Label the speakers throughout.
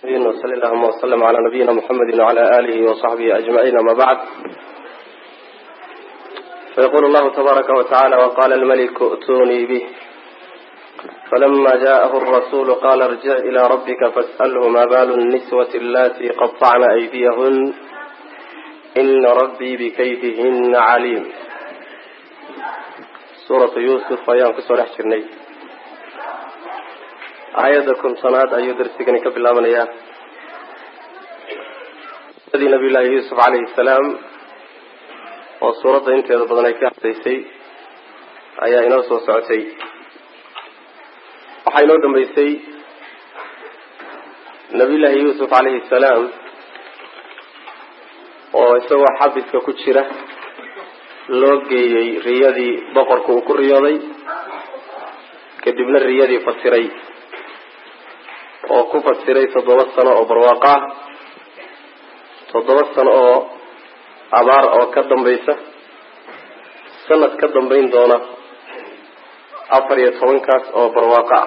Speaker 1: وصلى اللهم وسلم على نبينا محمد وعلى آله وصحبه أجمعين. ما بعد، فيقول الله تبارك وتعالى: وقال الملك ائتوني به فلما جاءه الرسول قال ارجع إلى ربك فاسأله ما بال النسوة اللاتي قطعن أيديهن إن ربي بكيدهن عليم. سورة يوسف أيام كسور حشرني آياتكم صناد أي درسكني كبلا من إياه الذي نبي الله يوسف عليه السلام وسورة انت هذا بدنا يكحسي أيها إناس وسعتي وحينو دمبيسي نبي الله يوسف عليه السلام وسوى حبس ككتشرة لوجي رياضي بقر كوكر رياضي كدبنا الرياضي فسري وكفر سيري 7 سنة أو برواقع 7 سنة أو عبار أو كدم بيسة سنة كدم بين دونا أفرية صونكاس أو برواقع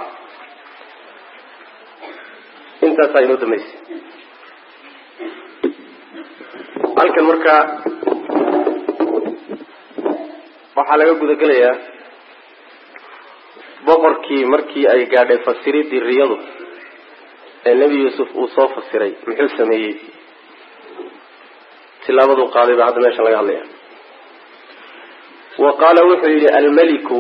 Speaker 1: انت ساينو دميس هلك المركة وحالة قد قليا بقركي مركي أي قاعدة فسيري دي الرياضة النبي يوسف وصوف السري محل سميه تلاوة قال بعد ما شاء الله عليه. وقال وحي الملك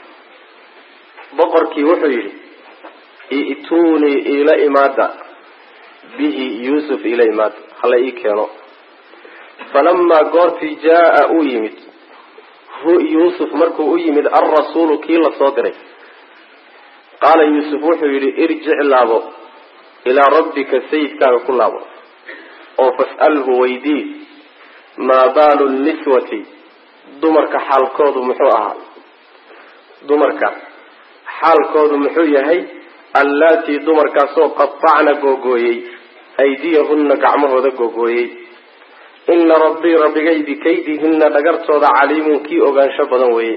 Speaker 1: بقرك وحي ائتوني إلى إمادة به يوسف إلى إمادة هلا إيكانو فلما قرت جاء أيمد هو يوسف مركو أيمد الرسول كيلا صادري قال يوسف وحي ارجع لابو إلى ربك سيد كان كل أمر أو فاسأله ويدي ما بال النسوة دمرك حال كود محوها دمرك حال كود محوية هي اللاتي دمرك سوق قطعنا جوجوي أيديهن كعمه ذا جوجوي إن ربي بكيدهن لقرت صدا عليم كي أوجان شبضا وي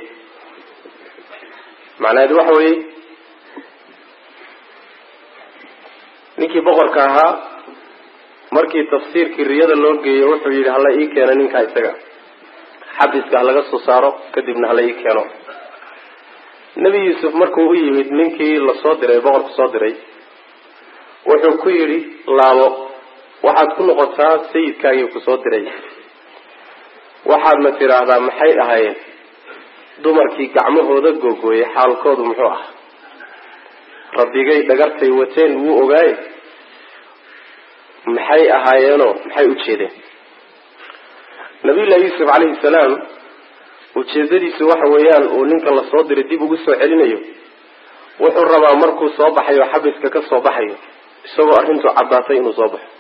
Speaker 1: معناه دوحوي ninkii boqorka ahaa markii tafsiirkii riyada loo geeyay wuxuu yiri hala ii keeno ninka isaga xabiska laga soo saaro kadibna hala ii keeno nabi yusuf markuu u yimid ninkii la soo diray boqorka soo diray wuxuu ku yiri laabo waxaad ku noqotaa sayidkaagii ku soo diray waxaad ma tiraahdaa maxay ahaayeen dumarkii gacmahooda googooyay xaalkoodu muxuu ah rabbigay dhagartay wateen wuu ogaay maxay ahaayeeno maxay u jeedeen nabiyullaahi yuusuf calayhi salaam ujeedadiisu waxa weeyaan uu ninka la soo diray dib ugu soo celinayo wuxuu rabaa markuu soo baxayo xabiska ka soo baxayo isagoo arrintu caddaatay inuu soo baxo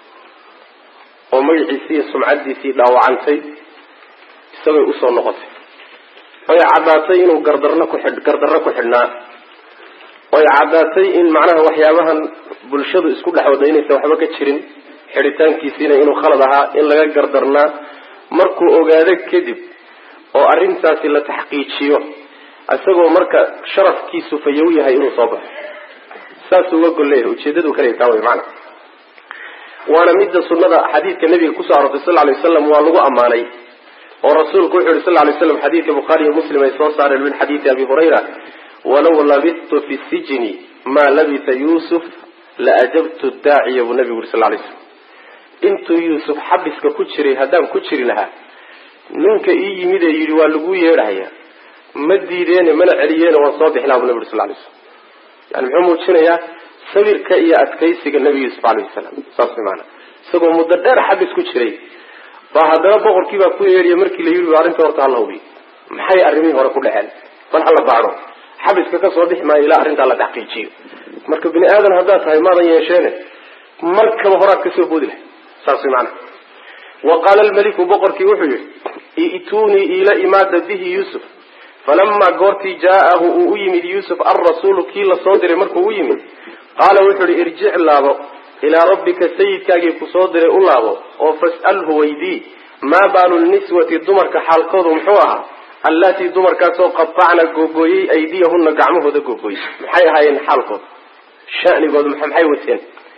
Speaker 1: oo magaciisii iyo sumcadiisii dhaawacantay isagoo u soo noqotay oo caddaatay inuu gardarro ku xidhnaa oo caddaatay in macnaha waxyaabahan bulshadu isku dhaxwadaynaysa waxba ka jirin xiritaankiisina inuu khalad ahaa in laga gardarnaa markuu ogaado kadib oo arrintaasi la taxqiijiyo isagoo marka sharafkiisu fayow yahay inuu soo baxo saas uga golleeyahay ujeedadu kale taa way macna waana midda sunnada xadiidka nabiga ku soo aroortay sallallahu alayhi wasallam waa lagu amaanay oo rasuulku wuxuu yiri sallallahu alayhi wasallam xadiidka bukhari iyo muslim ay soo saareen min xadiidki abi hurayra ولو لبثت في السجن ما لبث يوسف لأجبت الداعي والنبي صلى الله عليه وسلم انتو يوسف حبسك كتشري هدام كتشري لها ننك اي مدى يروالقو يرعيا مديدين من عليين وصادح لها النبي صلى الله عليه وسلم يعني محمد شنيا سبير كأي أتكيسك النبي صلى الله عليه وسلم صاصي معنا سبو مددار حبس كتشري فهذا بغر كيبا كو يريا مركي ليرو وارنت ورطا الله بي محاي أرميه ورا كل حال فالحالة بعره حبسك كصادح ما إلى أرنت على تحقيقي مركب بني آدم هذا هاي ماذا يشانه مركب هراك كسبود له صاصي معنا وقال الملك بقر كي وحيه ائتوني إلى إمادة به يوسف فلما قرتي جاءه أيمد يوسف الرسول كي لصادر مركو أيمد قال وحيه ارجع الله إلى ربك سيد كاجي كصادر الله وفاسأله ويدي ما بال النسوة الدمر كحال قوضهم حوها التي دمر كاسو قطعنا جوجوي أيديهن قعمه ذا جوجوي محي هاي الحلقة شأن قوض محي وتين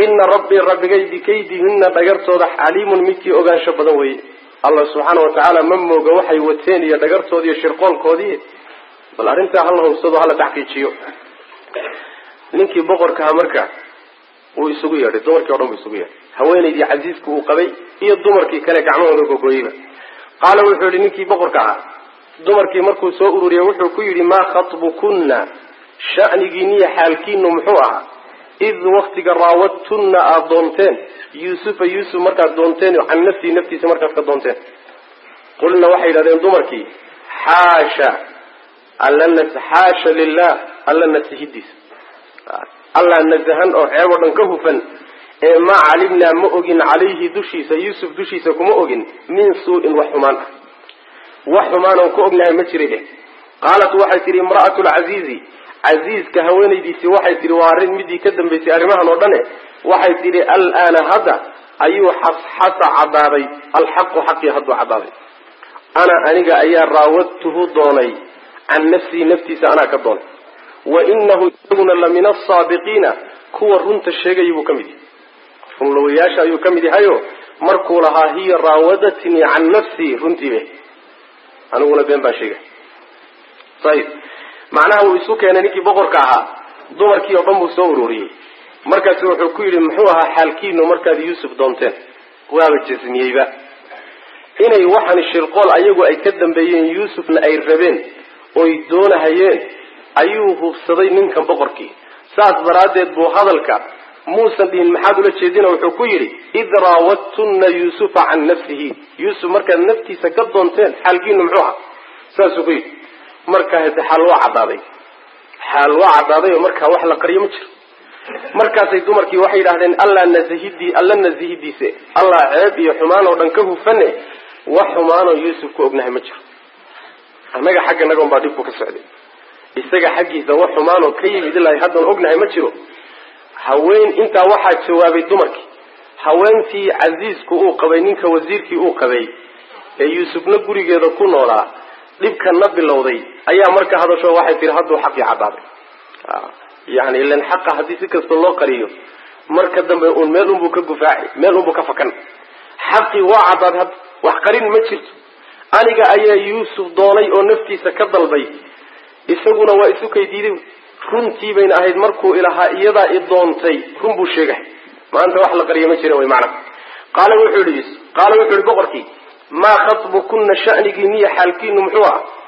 Speaker 1: ina rabbii rabbigay bikaydihinna dhagartooda xaliimun midkii ogaansho badan weeye allah subxaana watacaala ma mooga waxay wateen iyo dhagartoodi iyo shirqoolkoodii bal arrintaa hala hubsado hala taxqiijiyo ninkii boqorkaha marka uu isugu yeedhay dumarkii o dhan buu isugu yeedhay haweenaydii casiiska uu qabay iyo dumarkii kale gacmahooda gogooyeyba qaala wuxuu yihi ninkii boqorka ahaa dumarkii markuu soo ururiyey wuxuu ku yidhi maa khatbukunna sha'nigiiniyo xaalkiinu muxuu ahaa id waktiga raawadtunna aada doonteen yuusufa yuusuf markaad doonteen can nafsihi naftiisa markaad ka doonteen qulna waxay yidhahdeen dumarkii xaasha lilah alla nasihidiisa allah nasahan oo ceeb oo dhan ka hufan ee maa calimnaa ma ogin calayhi dushiisa yuusuf dushiisa kuma ogin min suu-in wax xumaan ah wax xumaan oon ku ognahay ma jiray dheh qaalat waxay tihi imra'atu lcaziizi casiiska haweenaydiisii waxay tihi waa arrin midii ka dambaysay arrimahan oo dhane waxay tihi alaana hadda ayuu xasxasa caddaaday alxaqu xaqii hadduu caddaaday ana aniga ayaa raawadtuhu doonay can nafsii naftiisa anaa ka doonay wa inahu isaguna la min asaadiqiina kuwa runta sheegaya buu ka mid yahay runlawayaasha ayuu ka mid yahayo markuu lahaa hiya raawadatnii can nafsii runtiibe aniguna been baan sheegay ayib macnaha uu isu keenay ninkii boqorka ahaa dumarkii oo dhan buu soo ururiyey markaasu wuxuu ku yidhi muxuu ahaa xaalkiinu markaad yuusuf doonteen waaba jasmiyeyba inay waxaan shirqool ayagu ay ka dambeeyeen yuusufna ay rabeen oy doonahayeen ayuu hubsaday ninkan boqorkii saas daraaddeed buu hadalka muusan dhihin maxaad ula jeedina wuxuu ku yidhi id raawadtunna yuusufa can nafsihi yuusuf markaad naftiisa ka doonteen xaalkiinu muxuu ahaa saasuu ku yidhi markaa hade xaal waa caddaaday oo markaa wax la qariyo ma jiro markaasay dumarkii waxay yidhahdeen alla nasihidiise allah ceeb iyo xumaan oo dhan ka hufane wax xumaanoo yuusuf ku ognahay ma jiro annaga xagga naga unbaa dhibku ka socday isaga xaggiisa wax xumaanoo ka yimid ilaa haddaan ognahay ma jiro haween intaa waxaa jawaabay dumarkii haweentii casiisku uu qabay ninka wasiirkii uu qabay ee yuusufna gurigeeda ku noolaa dhibkana bilowday ayaa marka hadasho waxay tihi hadduu xaqii caddaaday yani ilan xaqa haddii si kasta loo qariyo marka dambe uun meel unbuu ka gufaaci meel unbuu ka fakan xaqii waa caddaaday hadda wax qarin ma jirto aniga ayaa yuusuf doonay oo naftiisa ka dalbay isaguna waa isu kay diiday runtii bayna ahayd markuu ilahaa iyadaa i doontay run buu sheegahay maanta wax la qariyo ma jira way macna qaala wuxuu yihi boqorkii maa khatbukunna sha'nigiiniyo xaalkiinu muxuu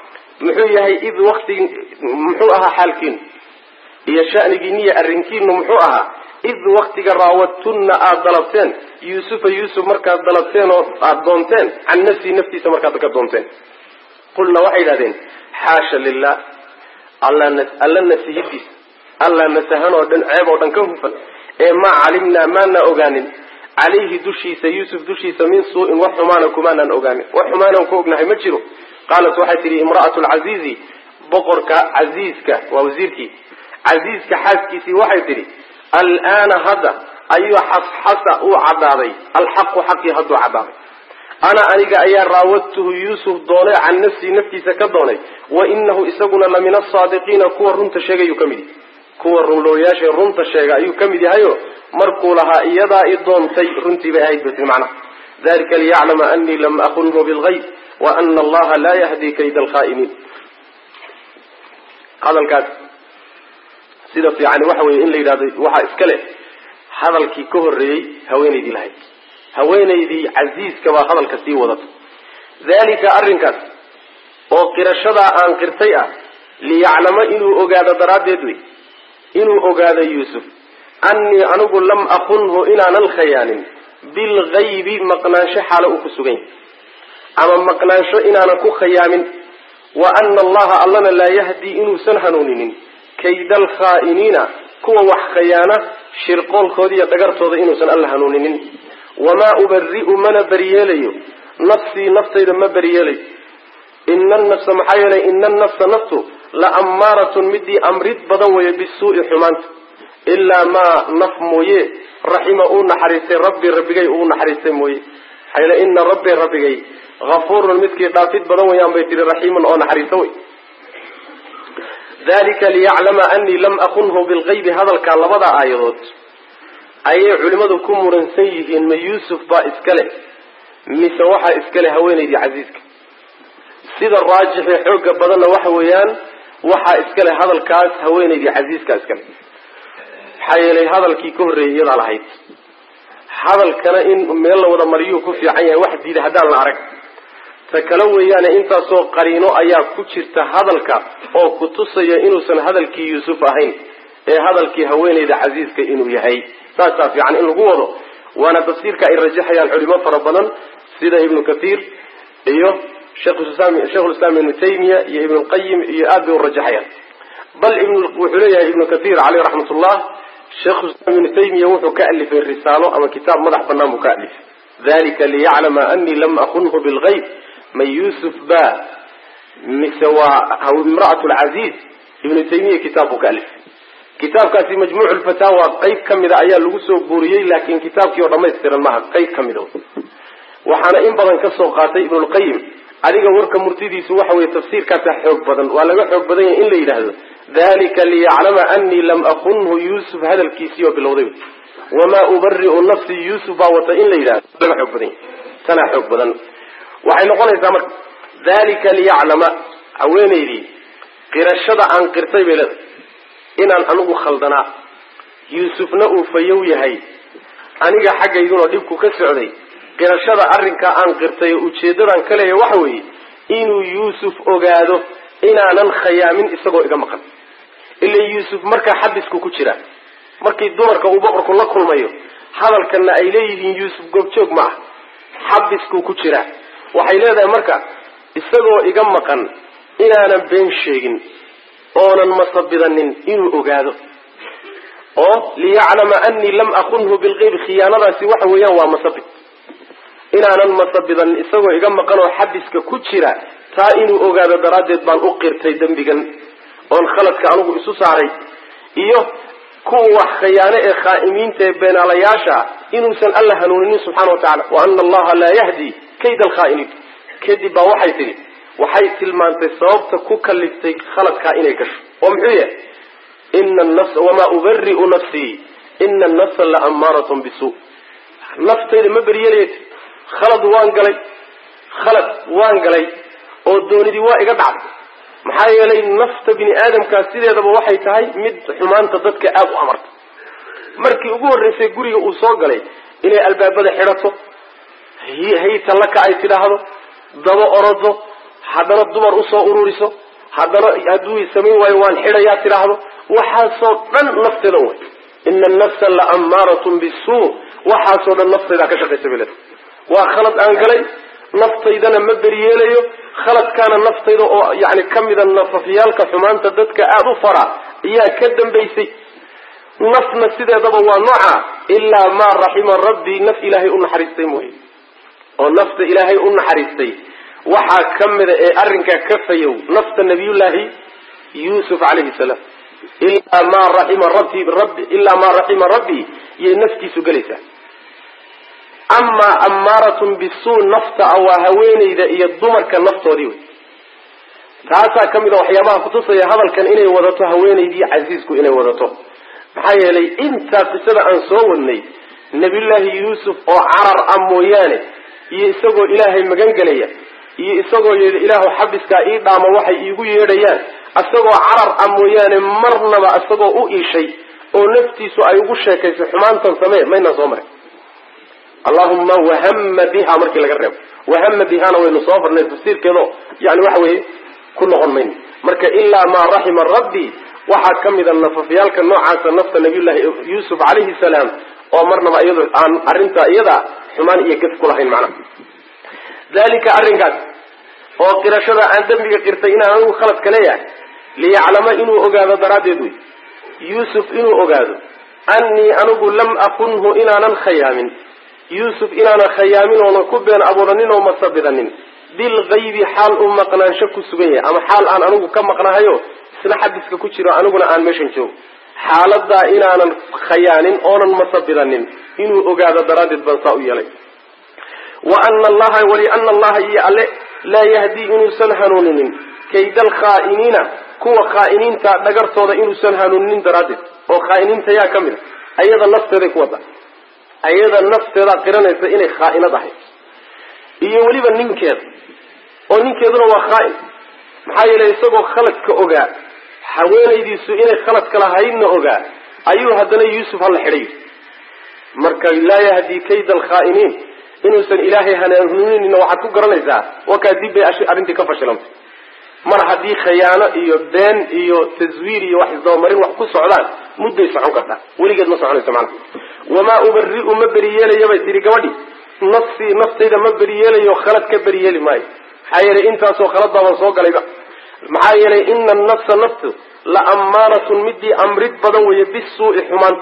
Speaker 1: yahay id wakti muxuu ahaa xaalkiinu iyo sha'nigiiniyo arrinkiinu muxuu ahaa id waktiga raawadtunna aada dalabteen yuusufa yuusuf markaad dalabteen oo aada doonteen can nafsii naftiisa markaad ka doonteen qulna waxay yidhahdeen xaasha lilah alla nasihidiisa alla nasahan oo dhan ceeb oo dhan ka hufan ee maa calimnaa maana ogaanin calayhi dushiisa yuusuf dushiisa min suu-in wax xumaana kumaanaan ogaanin wax xumaanaan ku ognahay ma jiro qaalat waxay tihi imra'atu lcaziizi boqorka casiiska waa wasiirkii casiiska xaaskiisii waxay tihi alaana hadda ayuu xasxasa uu caddaaday alxaqu xaqii hadduu caddaaday ana aniga ayaa raawadtuhu yuusuf doonay can nafsii naftiisa ka doonay wa inahu isaguna la min asaadiqiina kuwa runta sheegayuu ka mid yahay kuwa runlooyaasha runta sheega ayuu ka mid yahayo markuu lahaa iyadaa i doontay runtii bay ahayd bati macnaha dalika liyaclama anii lam aqulhu bilgayb wa ana allaha laa yahdi kayda alkhaa'iniin hadalkaas sida fiicani waxa weeye in la yidhahdo waxaa iska leh hadalkii ka horreeyey haweenaydii lahayd haweenaydii casiiska baa hadalka sii wadata dalika arrinkaas oo qirashadaa aan qirtay ah liyaclama inuu ogaado daraaddeed wey inuu ogaado yuusuf annii anigu lam aqunhu inaanan khayaanin bilgaybi maqnaansho xaalo uu ku sugan yahay ama maqnaansho inaanan ku khayaamin wa ana allaha allana laa yahdii inuusan hanuuninin kayda alkhaa'iniina kuwa wax khayaana shirqoolkooda iyo dhagartooda inuusan alla hanuuninin wamaa ubari'u mana beriyeelayo nafsii naftayda ma beriyeelayo ina nafsa maxaa yeelay ina nafsa naftu la ammaaratun midii amrid badan weeye bisuu'i xumaanta ilaa maa naf mooye raxima uu naxariistay rabbigay uu naxariistay mooye maxaa yeele ina rabbigay hafuurun midkii dhaafid badan weyaan bay tihi raxiimun oo naxariisto wey dalika liyaclama anii lam aqunhu bilgaybi hadalkaa labada aayadood ayay culimadu ku muransan yihiin ma yuusuf baa iskale mise waxaa iskale haweenaydii casiiska sida raajixee xooga badanna waxa weeyaan waxaa iskale hadalkaas haweenaydii casiiska iskale maxaa yeelay hadalkii ka horreeyay iyadaa lahayd hadalkana in meel la wada mariyuu ku fiican yahay wax diida haddaan la arag ta kale weeyaane intaasoo qariino ayaa ku jirta hadalka oo ku tusaya inuusan hadalkii yuusuf ahayn ee hadalkii haweenayda casiiska inuu yahay saasaa fiican in lagu wado waana tafsiirka ay rajaxayaan culimo fara badan sida ibnu kathiir iyo sheikhulislaam ibnu taymiya iyo ibnu lqayim iyo aad bay u rajaxayaan bal wuxuu leeyahay ibnu kathiir caleyh raxmatullah sheikhulislaam ibnu taymiya wuxuu ka alifay risaalo ama kitaab madax banaan buu ka alifay dalika liyaclama anii lam akunhu bilgayb man yuusuf ba mise waa imra'atu lcaziiz ibnu taymiya kitaab buu ka alifay kitaabkaasi majmuuc lfataawa qayb ka mida ayaa lagu soo guuriyey laakiin kitaabkii oo dhamaystiran maaha qayb ka mida waxaana in badan ka soo qaatay ibnulqayim adiga warka murtidiisu waxa weye tafsiirkaasa xoog badan waa laga xoog badan yahay in la yidhaahdo dalika liyaclama anii lam akunhu yuusuf hadalkiisii oo bilowday wamaa ubari'u nafsii yuusuf baa wata in la yidhahdo laga xoog badan yahay tanaa xoog badan waxay noqonaysaa marka dalika liyaclama haweenaydii qirashada aan qirtay bay leedahay inaan anigu khaldanaa yuusufna uu fayow yahay aniga xaggayduna dhibku ka socday qirashada arrinkaa aan qirtay oo ujeedadan ka leeyahay waxa weeye inuu yuusuf ogaado inaanan khayaamin isagoo iga maqan ila yuusuf markaa xabisku ku jira markii dumarka uu boqorku la kulmayo hadalkana ay leeyihiin yuusuf goobjoog ma ah xabisku ku jira waxay leedahay marka isagoo iga maqan inaanan been sheegin oonan masabidanin inuu ogaado oo liyaclama anii lam akunhu bilgayb khiyaanadaasi waxa weeyaan waa masabid inaanan masabidanin isagoo iga maqan oo xabiska ku jira taa inuu ogaado daraaddeed baan u qirtay dembigan oon khaladka anigu isu saaray iyo kuwa wax khiyaano ee khaa'imiinta ee beenaalayaasha inuusan alla hanuuninin subxana wa tacala wa ana allaha laa yahdi kayda alkhaa'iniin kadib baa waxay tidhi waxay tilmaantay sababta ku kaliftay khaladkaa inay gasho oo muxuu yahay wamaa ubari'u nafsii ina annafsa la ammaaratun bisu naftayda ma beryelayt khalad waan galay oo doonidii waa iga dhacday maxaa yeelay nafta bini aadamkaas sideedaba waxay tahay mid xumaanta dadka aad u amarta markii ugu horreysay guriga uu soo galay inay albaabada xidhato haytalaka ay tidhaahdo daba orodo haddana dumar usoo ururiso haddana hadduu samayn waayo waan xidhayaa tidhaahdo waxaasoo dhan nafteeda u way ina annafsa la ammaaratun bisuu waxaasoo dhan naftaydaa ka shaqaysa biled waa khalad aan galay naftaydana ma beryeelayo khaladkaana naftayda oo yani ka mida nafafyaalka xumaanta dadka aada u fara ayaa ka dambaysay nafna sideedaba waa nooca ilaa maa raxima rabbii naf ilaahay u naxariistay mooye oo nafta ilaahay u naxariistay waxaa ka mida ee arrinkaa ka fayow nafta nabiyullaahi yuusuf calayhi salaam ilaa maa raxima rabbii yay naftiisu gelaysaa amaa ammaaratun bisuu nafta waa haweenayda iyo dumarka naftoodii wey taasaa ka mid a waxyaabaha kutusaya hadalkan inay wadato haweenaydii casiisku inay wadato maxaa yeelay intaa qisada aan soo wadnay nabiyullaahi yuusuf oo carar ah mooyaane iyo isagoo ilaahay magan gelaya iyo isagoo yeedha ilaahu xabiskaa ii dhaama waxay iigu yeedhayaan isagoo carar ah mooyaane marnaba isagoo u iishay oo naftiisu ay ugu sheekaysay xumaantan samee maynaan soo maray allahuma wahama biha markii laga reebo wahama bihana waynu soo farnay tafsiirkeedo yani waxa weeye ku noqon mayno marka ilaa maa raxima rabbi waxaa ka mida nafafyaalka noocaasa nafta nabiyullaahi yuusuf calayhi salaam oo marnaba iyado aan arrintaa iyada xumaan iyo gaf ku lahayn macnaha dalika arrinkaas oo qirashada aan dembiga qirtay inaan anigu khaladka leeyahay liyaclama inuu ogaado daraaddeed wey yuusuf inuu ogaado annii anigu lam akunhu inaanan khayaamin yuusuf inaanan khayaamin oonan ku been abuuranin oo masabidanin bilgaybi xaal uu maqnaansho ku sugan yahay ama xaal aan anigu ka maqnahayo isna xabiska ku jiro aniguna aan meeshan joogo xaaladaa inaanan khayaanin oonan masabidanin inuu ogaado daraaddeed baan saa u yeelay waliana allaha iyo alle laa yahdii inuusan hanuuninin kayda alkhaa'iniina kuwa khaa'iniinta dhagartooda inuusan hanuuninin daraaddeed oo khaa'iniinta yaa ka mid a ayada nafteeday ku wada ayada nafteeda qiranaysa inay khaa'inad ahayd iyo weliba ninkeeda oo ninkeeduna waa khaa'in maxaa yeelay isagoo khaladka ogaa haweenaydiisu inay khaladka lahaydna ogaa ayuu haddana yuusuf hala xidhay marka laa yahdi kayda alkhaa'iniin inuusan ilaahay hanuuninina waxaad ku garanaysaa wakaa dib bay arrintii ka fashilantay mar haddii khiyaano iyo been iyo taswiir iyo wax isdabamarin wax ku socdaan mudday socon kartaa weligeed ma soconayso macnaha wamaa ubari'u ma beriyeelayo bay tihi gabadhi nafsii naftayda ma beriyeelayo khalad ka beriyeeli maayo maxaa yeelay intaasoo khalad baaban soo galayba maxaa yeelay ina annafsa naftu la ammaaratun midii amrid badan weeye bisuu'i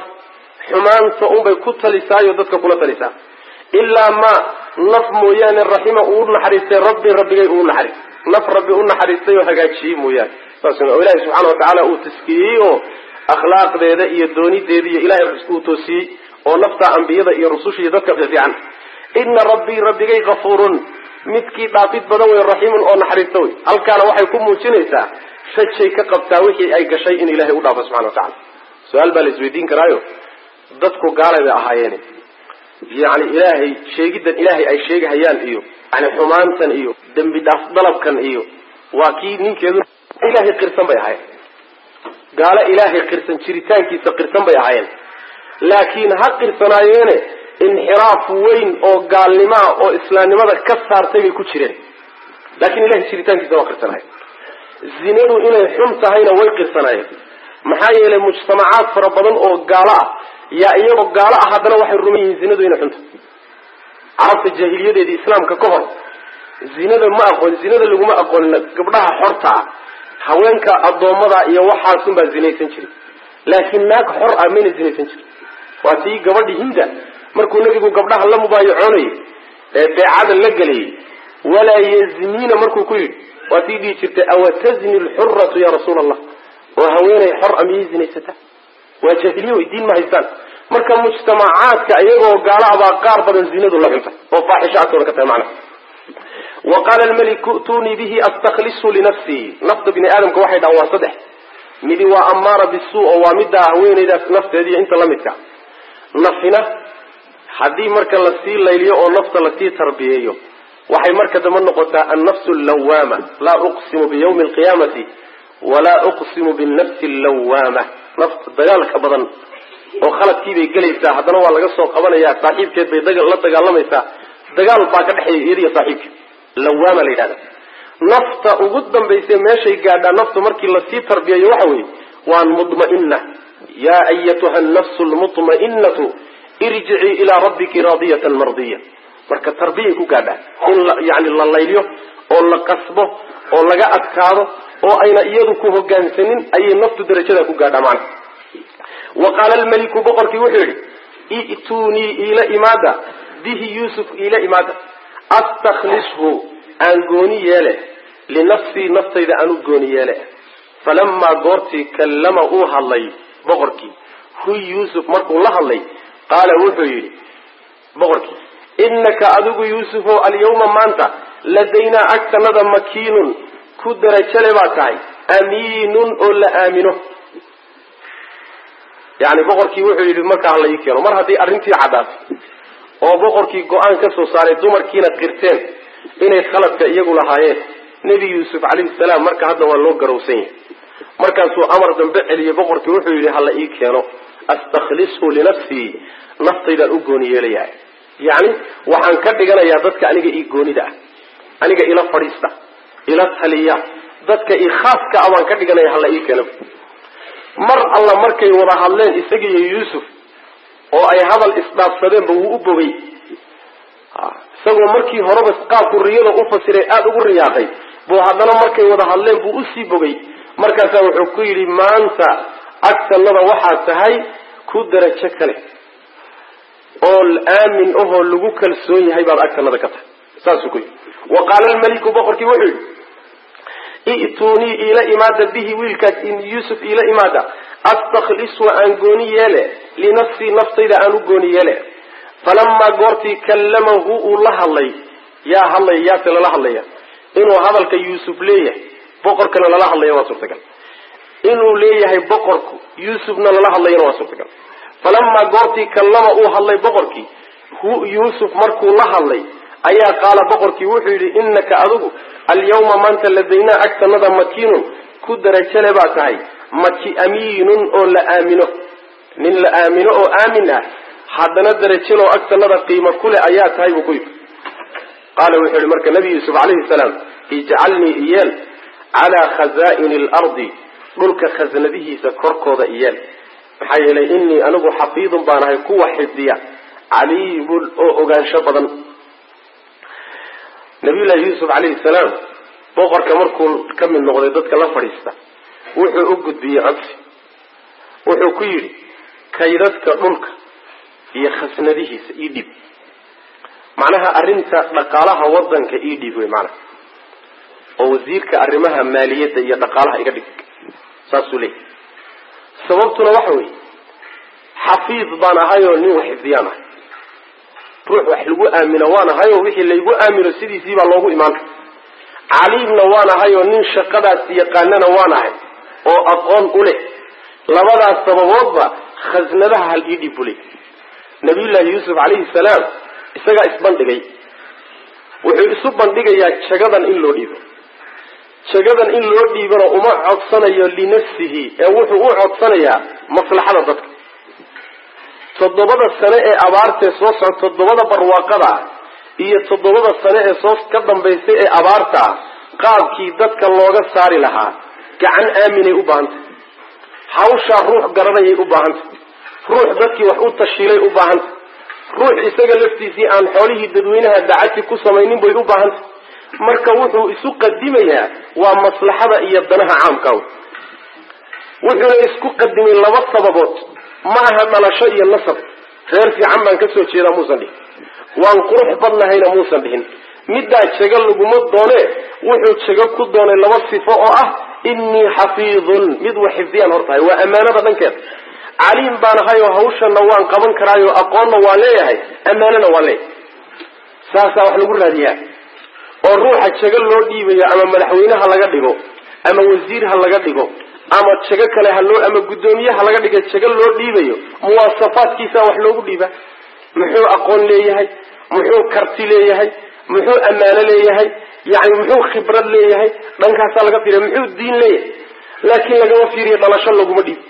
Speaker 1: xumaanta unbay ku talisaayo dadka kula talisaa ilaa ma naf mooyaane raxima uu naxariistay rabbigay uu naxariistay naf rabbi u naxariistay oo hagaajiyey mooyaane saas oo ilaahay subxaana watacaala uu taskiyey oo akhlaaqdeeda iyo doonideeda iyo ilaahay uu toosiyey oo nafta ambiyada iyo rususha iyo dadka fiican ina rabbigay ghafuurun midkii dhaafid badan wey raxiimun oo naxariista wey halkaana waxay ku muujinaysaa rajay ka qabtaa wixii ay gashay in ilaahay u dhaafo subxana watacaala su-aal baa la isweydiin karaayo dadku gaalay bay ahaayeen yani ilaahay sheegidan ilaahay ay sheegahayaan iyo yani xumaantan iyo dembi dhaaf dalabkan iyo waa kii ninkeedu ilaahay qirsan bay ahaayeen gaalo ilaahay qirsan jiritaankiisa qirsan bay ahaayeen laakiin ha qirsanaayeene inxiraaf weyn oo gaalnimaa oo islaamnimada ka saartay bay ku jireen laakiin ilahay jiritaankiisa waa qirsanaayeen zinadu inay xun tahayna way qirsanaayeen maxaa yeelay mujtamacaad fara badan oo gaalo ah yaa iyagoo gaalo ah haddana waxay ruman yihiin zinadu inay xunta carabta jaahiliyadeedii islaamka ka hor zinada zinada laguma aqoonin gabdhaha xorta ah haweenka addoommada iyo waxaasunbaa zinaysan jiray laakiin naag xor ah mayna zinaysan jirin waa tii gabadhi hinda markuu nebigu gabdhaha la mubaayacoonayay ee beecada la gelayay walaa yazniina markuu ku yidhi waa tii dhihi jirtay awatazni lxuratu ya rasuula allah oo haweenay xor a miyay zinaysataa waa jaahiliya way diin ma haystaan marka mujtamacaadka iyagoo gaalaha baa qaar badan zinadu la xuntay oo faaxisho agtooda ka tahay macnaha wa qaala almaliku i'tuunii bihi astakhlisu linafsii nafta bini aadamka waxay dhahaan waa saddex midi waa ammaara bisuu oo waa middaa haweenaydaas nafteediiyo inta la midka nafina haddii marka lasii layliyo oo nafta lasii tarbiyeeyo waxay marka dambe noqotaa annafsu allawaama laa uqsimu biyawmi alqiyaamati walaa uqsimu binnafsi allawaama nafta dagaalka badan oo khaladkiibay gelaysaa haddana waa laga soo qabanayaa saaxiibkeed bay la dagaalamaysaa dagaal baa ka dhexeeya iyadiyo saaxiibkeed lawaama la yidhahda nafta ugu dambaysa meeshay gaadhaa naftu markii lasii tarbiyayo waxa weeye waa mudma'ina yaa ayatuha annafsu lmutma'inatu irjicii ilaa rabbiki raadiyatan mardiya marka tarbiyay ku gaadhaa in yani la layliyo oo la qasbo oo laga adkaado oo ayna iyadu ku hogaansanin ayay naftu darajada ku gaadhaa macna wa qaala almaliku boqorkii wuxuu yidhi i'tuunii iila imaada bihi yuusuf iila imaada astakhlishu aan gooni yeele linafsii naftayda aan u gooni yeele falamaa goortii kallama uu hadlay boqorkii hu yuusuf markuu la hadlay qaala wuxuu yidhi boqorkii innaka adigu yuusufow alyawma maanta ladaynaa agtanada makiinun ku darajale baa tahay amiinun oo la aamino yani boqorkii wuxuu yidhi markaa hala ii keeno mar haddii arrintii caddaatay oo boqorkii go-aan ka soo saaray dumarkiina qirteen inay khaladka iyagu lahaayeen nebi yuusuf calayhi salaam marka hadda waa loo garowsan yahay markaasuu amar dambe celiyey boqorkii wuxuu yidhi hala ii keeno astakhlishu linafsii naftaydaan u gooni yeelayahay yacni waxaan ka dhiganayaa dadka aniga ii goonida ah aniga ila fadhiista ila taliya dadka ii khaaska ah baan ka dhiganaya hala ii keeno mar alla markay wada hadleen isagiiyo yuusuf oo ay hadal isdhaafsadeenba wuu u bogay isagoo markii horeba qaabku riyada u fasiray aada ugu riyaaqay buu haddana markay wada hadleen buu usii bogay markaasaa wuxuu ku yidhi maanta agtanada waxaad tahay ku darajo kale oo aamin ahoo lagu kalsoon yahay baad agtanada ka tahay saasuu ku yidhi wa qaala almaliku boqorkii wuxuu yidhi i'tuunii iila imaada bihi wiilkaas yuusuf iila imaada astakhlishu aan gooni yeele linafsii naftayda aan u gooni yeele falamaa goortii kallamahu uu la hadlay yaa hadlaya yaase lala hadlaya inuu hadalka yuusuf leeyahay boqorkana lala hadlaya waa suurtagal inuu leeyahay boqorku yuusufna lala hadlayana waa suurtagal فلما قرتي كلم هاللي بقركي هو يوسف مركو لهاللي أيا قال بقركي وحيري إنك أذوب اليوم ما أنت لدينا أكثر نظر مكين كدر شلباتاي مكي أمين أو لا آمنه من لا آمنه أو آمنه حد ندر شلو أكثر نظر قيمة كل آيات هاي وكيف قال وحيري مرك النبي يوسف عليه السلام اجعلني إيال على خزائن الأرض ملك خزنته سكركو ذا إيال حي لي إني أنه حفيظ بانه كوة حفظية عليم أوغان شبضا نبي الله يوسف عليه السلام بوغر كمركو كم من نغضيضتك الله فريستا وحو أقد بي عدسي وحو كيري كيدتك ملك هي خزنته سيديب معناها أرنت نقالها وضن كإيديب معناها ووزيرك أرمها مالية يدقالها إيقادك ساسو ليه سببتنا وحوي حفيظ بانا هايو نيو حفظيانا روح وحلقو آمنا وانا هايو وحي اللي يقو آمنا سيدي سيبا اللوغو إيمان عليمنا وانا هايو نين شقدا سيقاننا وانا هاي او أقوان قولي لبدا السببوضة خزندها هالإيدي بولي نبي الله يوسف عليه السلام إساقا إسبان دقاي وحي إسبان دقايا شقدا إلو ديبو شجدا إن لودي بنا وما عطسنا لنفسه أو عطسنا مصلحة ضدك تضبط السنة أبارت صوص تضبط برواقة هي تضبط السنة صوص كذا بيسي أبارتها قاب كي ضدك اللوجة صار لها كعن آمن أبانت حوش الروح قرني أبانت روح ضدك وحوط الشيلي أبانت روح إسقى لفتي عن حوله الدوينها دعتي كوسمينين بيأبانت marka wuxuu isu qadimayaa waa maslaxada iyo danaha caamka wuxuu isku qadimay laba sababood ma aha dhalasho iyo nasab reer fiican baan ka soo jeedaa muusan dhihin waan qurux badnahayna muusan dhihin middaa jaga laguma doone wuxuu jaga ku doonay laba sifo oo ah inni xafiidun mid waxifdiyan hortahay waa amaanada dhankeed caliim baan ahay oo hawshana waan qaban karaayo aqoonna waan leeyahay amaanana waan leeyahay saasa wax lagu raadiyaa oo ruuxa jaga loo dhiibayo ama madaxweynaha laga dhigo ama wasiirha laga dhigo ama jaga kale ama gudoomiyaha laga dhigo jaga loo dhiibayo muwaasafaadkiisa wax loogu dhiiba muxuu aqoon leeyahay muxuu karti leeyahay muxuu amaano leeyahay yani muxuu khibrad leeyahay dhankaas laga fiiriyo muxuu diin leeyahay laakiin laga fiiriyo dhalasho laguma dhiibo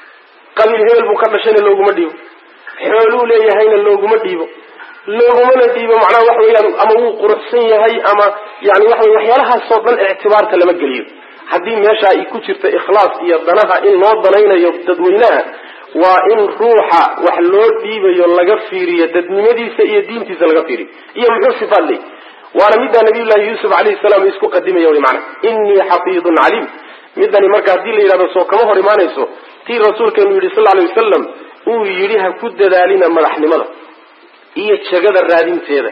Speaker 1: qabiil hebel buu ka dhashayna looguma dhiibo xooluu leeyahayna looguma dhiibo looguma dhiibo macnaha wax weeyaan ama uu quruxsan yahay ama yani wax waxyaalahaas soo dhan ictibaarka lama geliyo haddii meesha ay ku jirto ikhlaas iyo danaha in loo danaynayo dadweynaha waa in ruuxa wax loo dhiibayo laga fiiriyo dadnimadiisa iyo diintiisa laga fiiriyo iyo muxuu sifaad leeyahay waana midda nabiyullaahi yuusuf calayhi salaam isku qadimaya way macna innii xafiidun caliim midani marka haddii la yidhahdo soo kama hor imaanayso tii rasuulkeenu yidhi sal alay wasalam uu yidhi ha ku dadaalina madaxnimada iyo jagada raadinteeda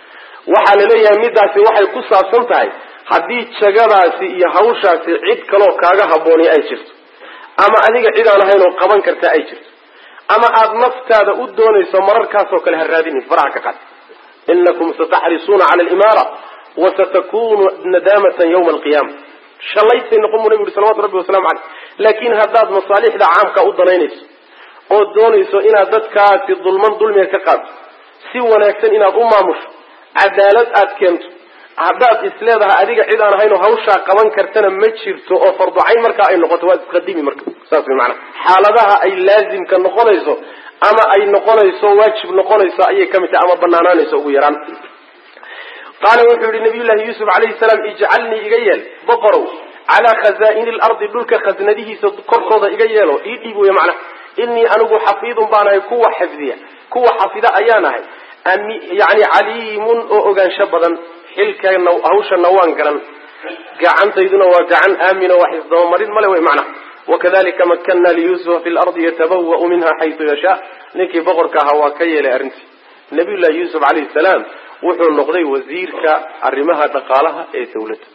Speaker 1: waxaa la leeyahay midaasi waxay ku saabsan tahay haddii jagadaasi iyo hawshaasi cid kaloo kaaga habboonay ay jirto ama adiga cid aan ahayn oo qaban karta ay jirto ama aad naftaada u doonayso mararkaasoo kale ha raadinin faraha ka qaad innakum sataxrisuuna cala alimaara wasatakunu nadaamatan yawma alqiyaama shallaysay noqon buu nabigu salawatu rabbi wasalaamu caleyh laakiin haddaad masaalixda caamka u danaynayso oo doonayso inaad dadkaasi dulmiga ka qaadto si wanaagsan inaad u maamusho cadaalad aad keento haddaad isleedahay adiga cid aan ahayn oo hawshaa qaban kartana ma jirto oo farducayn markaa ay noqoto waa isqadimi marka saas way macnaha xaaladaha ay laazimka noqonayso ama ay noqonayso waajib noqonayso ayay ka mid tahay ama banaanaanayso ugu yaraan qaala wuxuu yidhi nabiyullaahi yuusuf calayhi salaam ijcalnii iga yeel boqorow calaa khazaa'ini alardi dhulka khasnadihiisa korkooda iga yeelo ii dhiib weeye macnaha innii anigu xafiidun baanahay kuwa xifdiya kuwa xafida ayaan ahay yani caliimun oo ogaansho badan xilkana hawshana waan garan gacantayduna waa gacan aamina wax isdabamarin male way macnaha wakadalika makanna liyuusufa fi lardi yatabawa'u minha xaytu yashaa ninkii boqorka ahaa waa ka yeelay arrintii nabiyullahi yuusuf calayhi salaam wuxuu noqday wasiirka arrimaha dhaqaalaha ee dawladda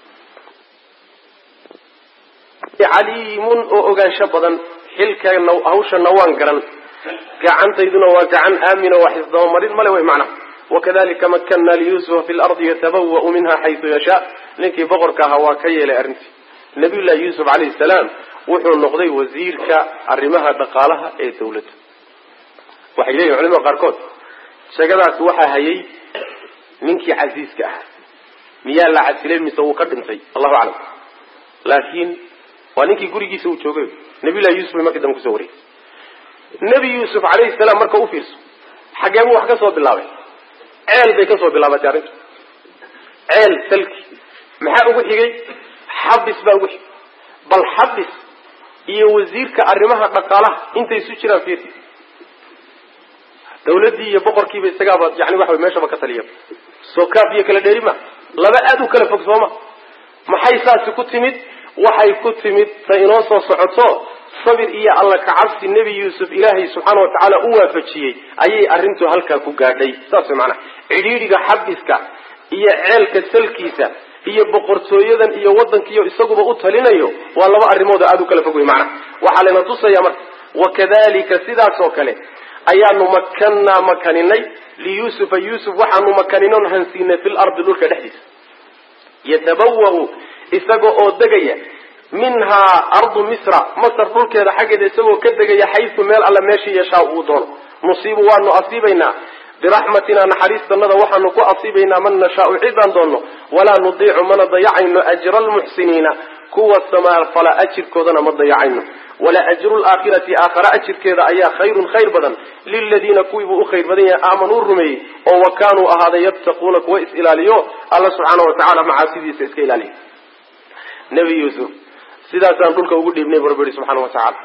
Speaker 1: caliimun oo ogaansho badan xilkana hawshana waan garan gacantayduna waa gacan aamina wax isdabamarin male way macnaha wakadalika makanna liyuusufa fi lardi yatabawa'u minha xaytu yashaa ninkii boqorka ahaa waa ka yeelay arrintii nabiyullahi yuusuf calayhi salaam wuxuu noqday wasiirka arrimaha dhaqaalaha ee dawladda waxay leeyihiin culimada qaarkood sheegadaas waxaa hayay ninkii casiiska ahaa miyaa la casilay mise wuu ka dhintay allahu aclam laakiin waa ninkii gurigiisa uu joogay nabiyullahi yuusuf markii dambe kusoo wariyay nebi yuusuf calayhi salaam marka u fiirso xagee buu wax ka soo bilaabay ceel bay ka soo bilaabatay arrintu ceel salki maxaa ugu xigay xabis baa ugu xigay bal xabis iyo wasiirka arrimaha dhaqaalaha intay isu jiraan fiir dawladdii iyo boqorkiiba isagaaba yani waxa meeshaba ka taliya soo kaaf iyo kala dheeri ma laba aad u kala fog sooma maxay saasi ku timid waxay ku timid ta inoo soo socoto sabir iyo alla ka cabsi nebi yuusuf ilaahay subxaana watacaala u waafajiyey ayay arrintu halkaa ku gaadhay saas macnaha cidhiidhiga xabiska iyo ceelka salkiisa iyo boqortooyadan iyo waddankiiyo isaguba u talinayo waa laba arrimood aad u kala fog wey macnaha waxaa layna tusaya marka wakadalika sidaas oo kale ayaanu makannaa makaninay liyuusufa yuusuf waxaanu makaninay on hansiinay fil ardi dhulka dhexdiisa yatabawa'u isaga oo degaya minhaa ardu misra masar dhulkeeda xaggeeda isagoo ka degaya xaysu meel alla meeshii yashaa uu doono nusiibu waanu asiibaynaa biraxmatina naxariistanada waxaanu ku asiibaynaa man nashaau cidaan doonno walaa nudiicu mana dayacayno ajra almuxsiniina kuwa samaafala ajirkoodana ma dayacayno wala ajru laakhirati aakhara ajirkeeda ayaa khayrun khayr badan liladiina kuwiibuu u khayr badan yahay aamanuu rumeeyey oo wa kaanuu ahaaday yattaquuna kuwa is ilaaliyo alla subxaana watacaala macaasidiisa iska ilaaliya nebi yuusuf sidaasaan dhulka ugu dhiibnay bu rabbi yihi subxaana watacaala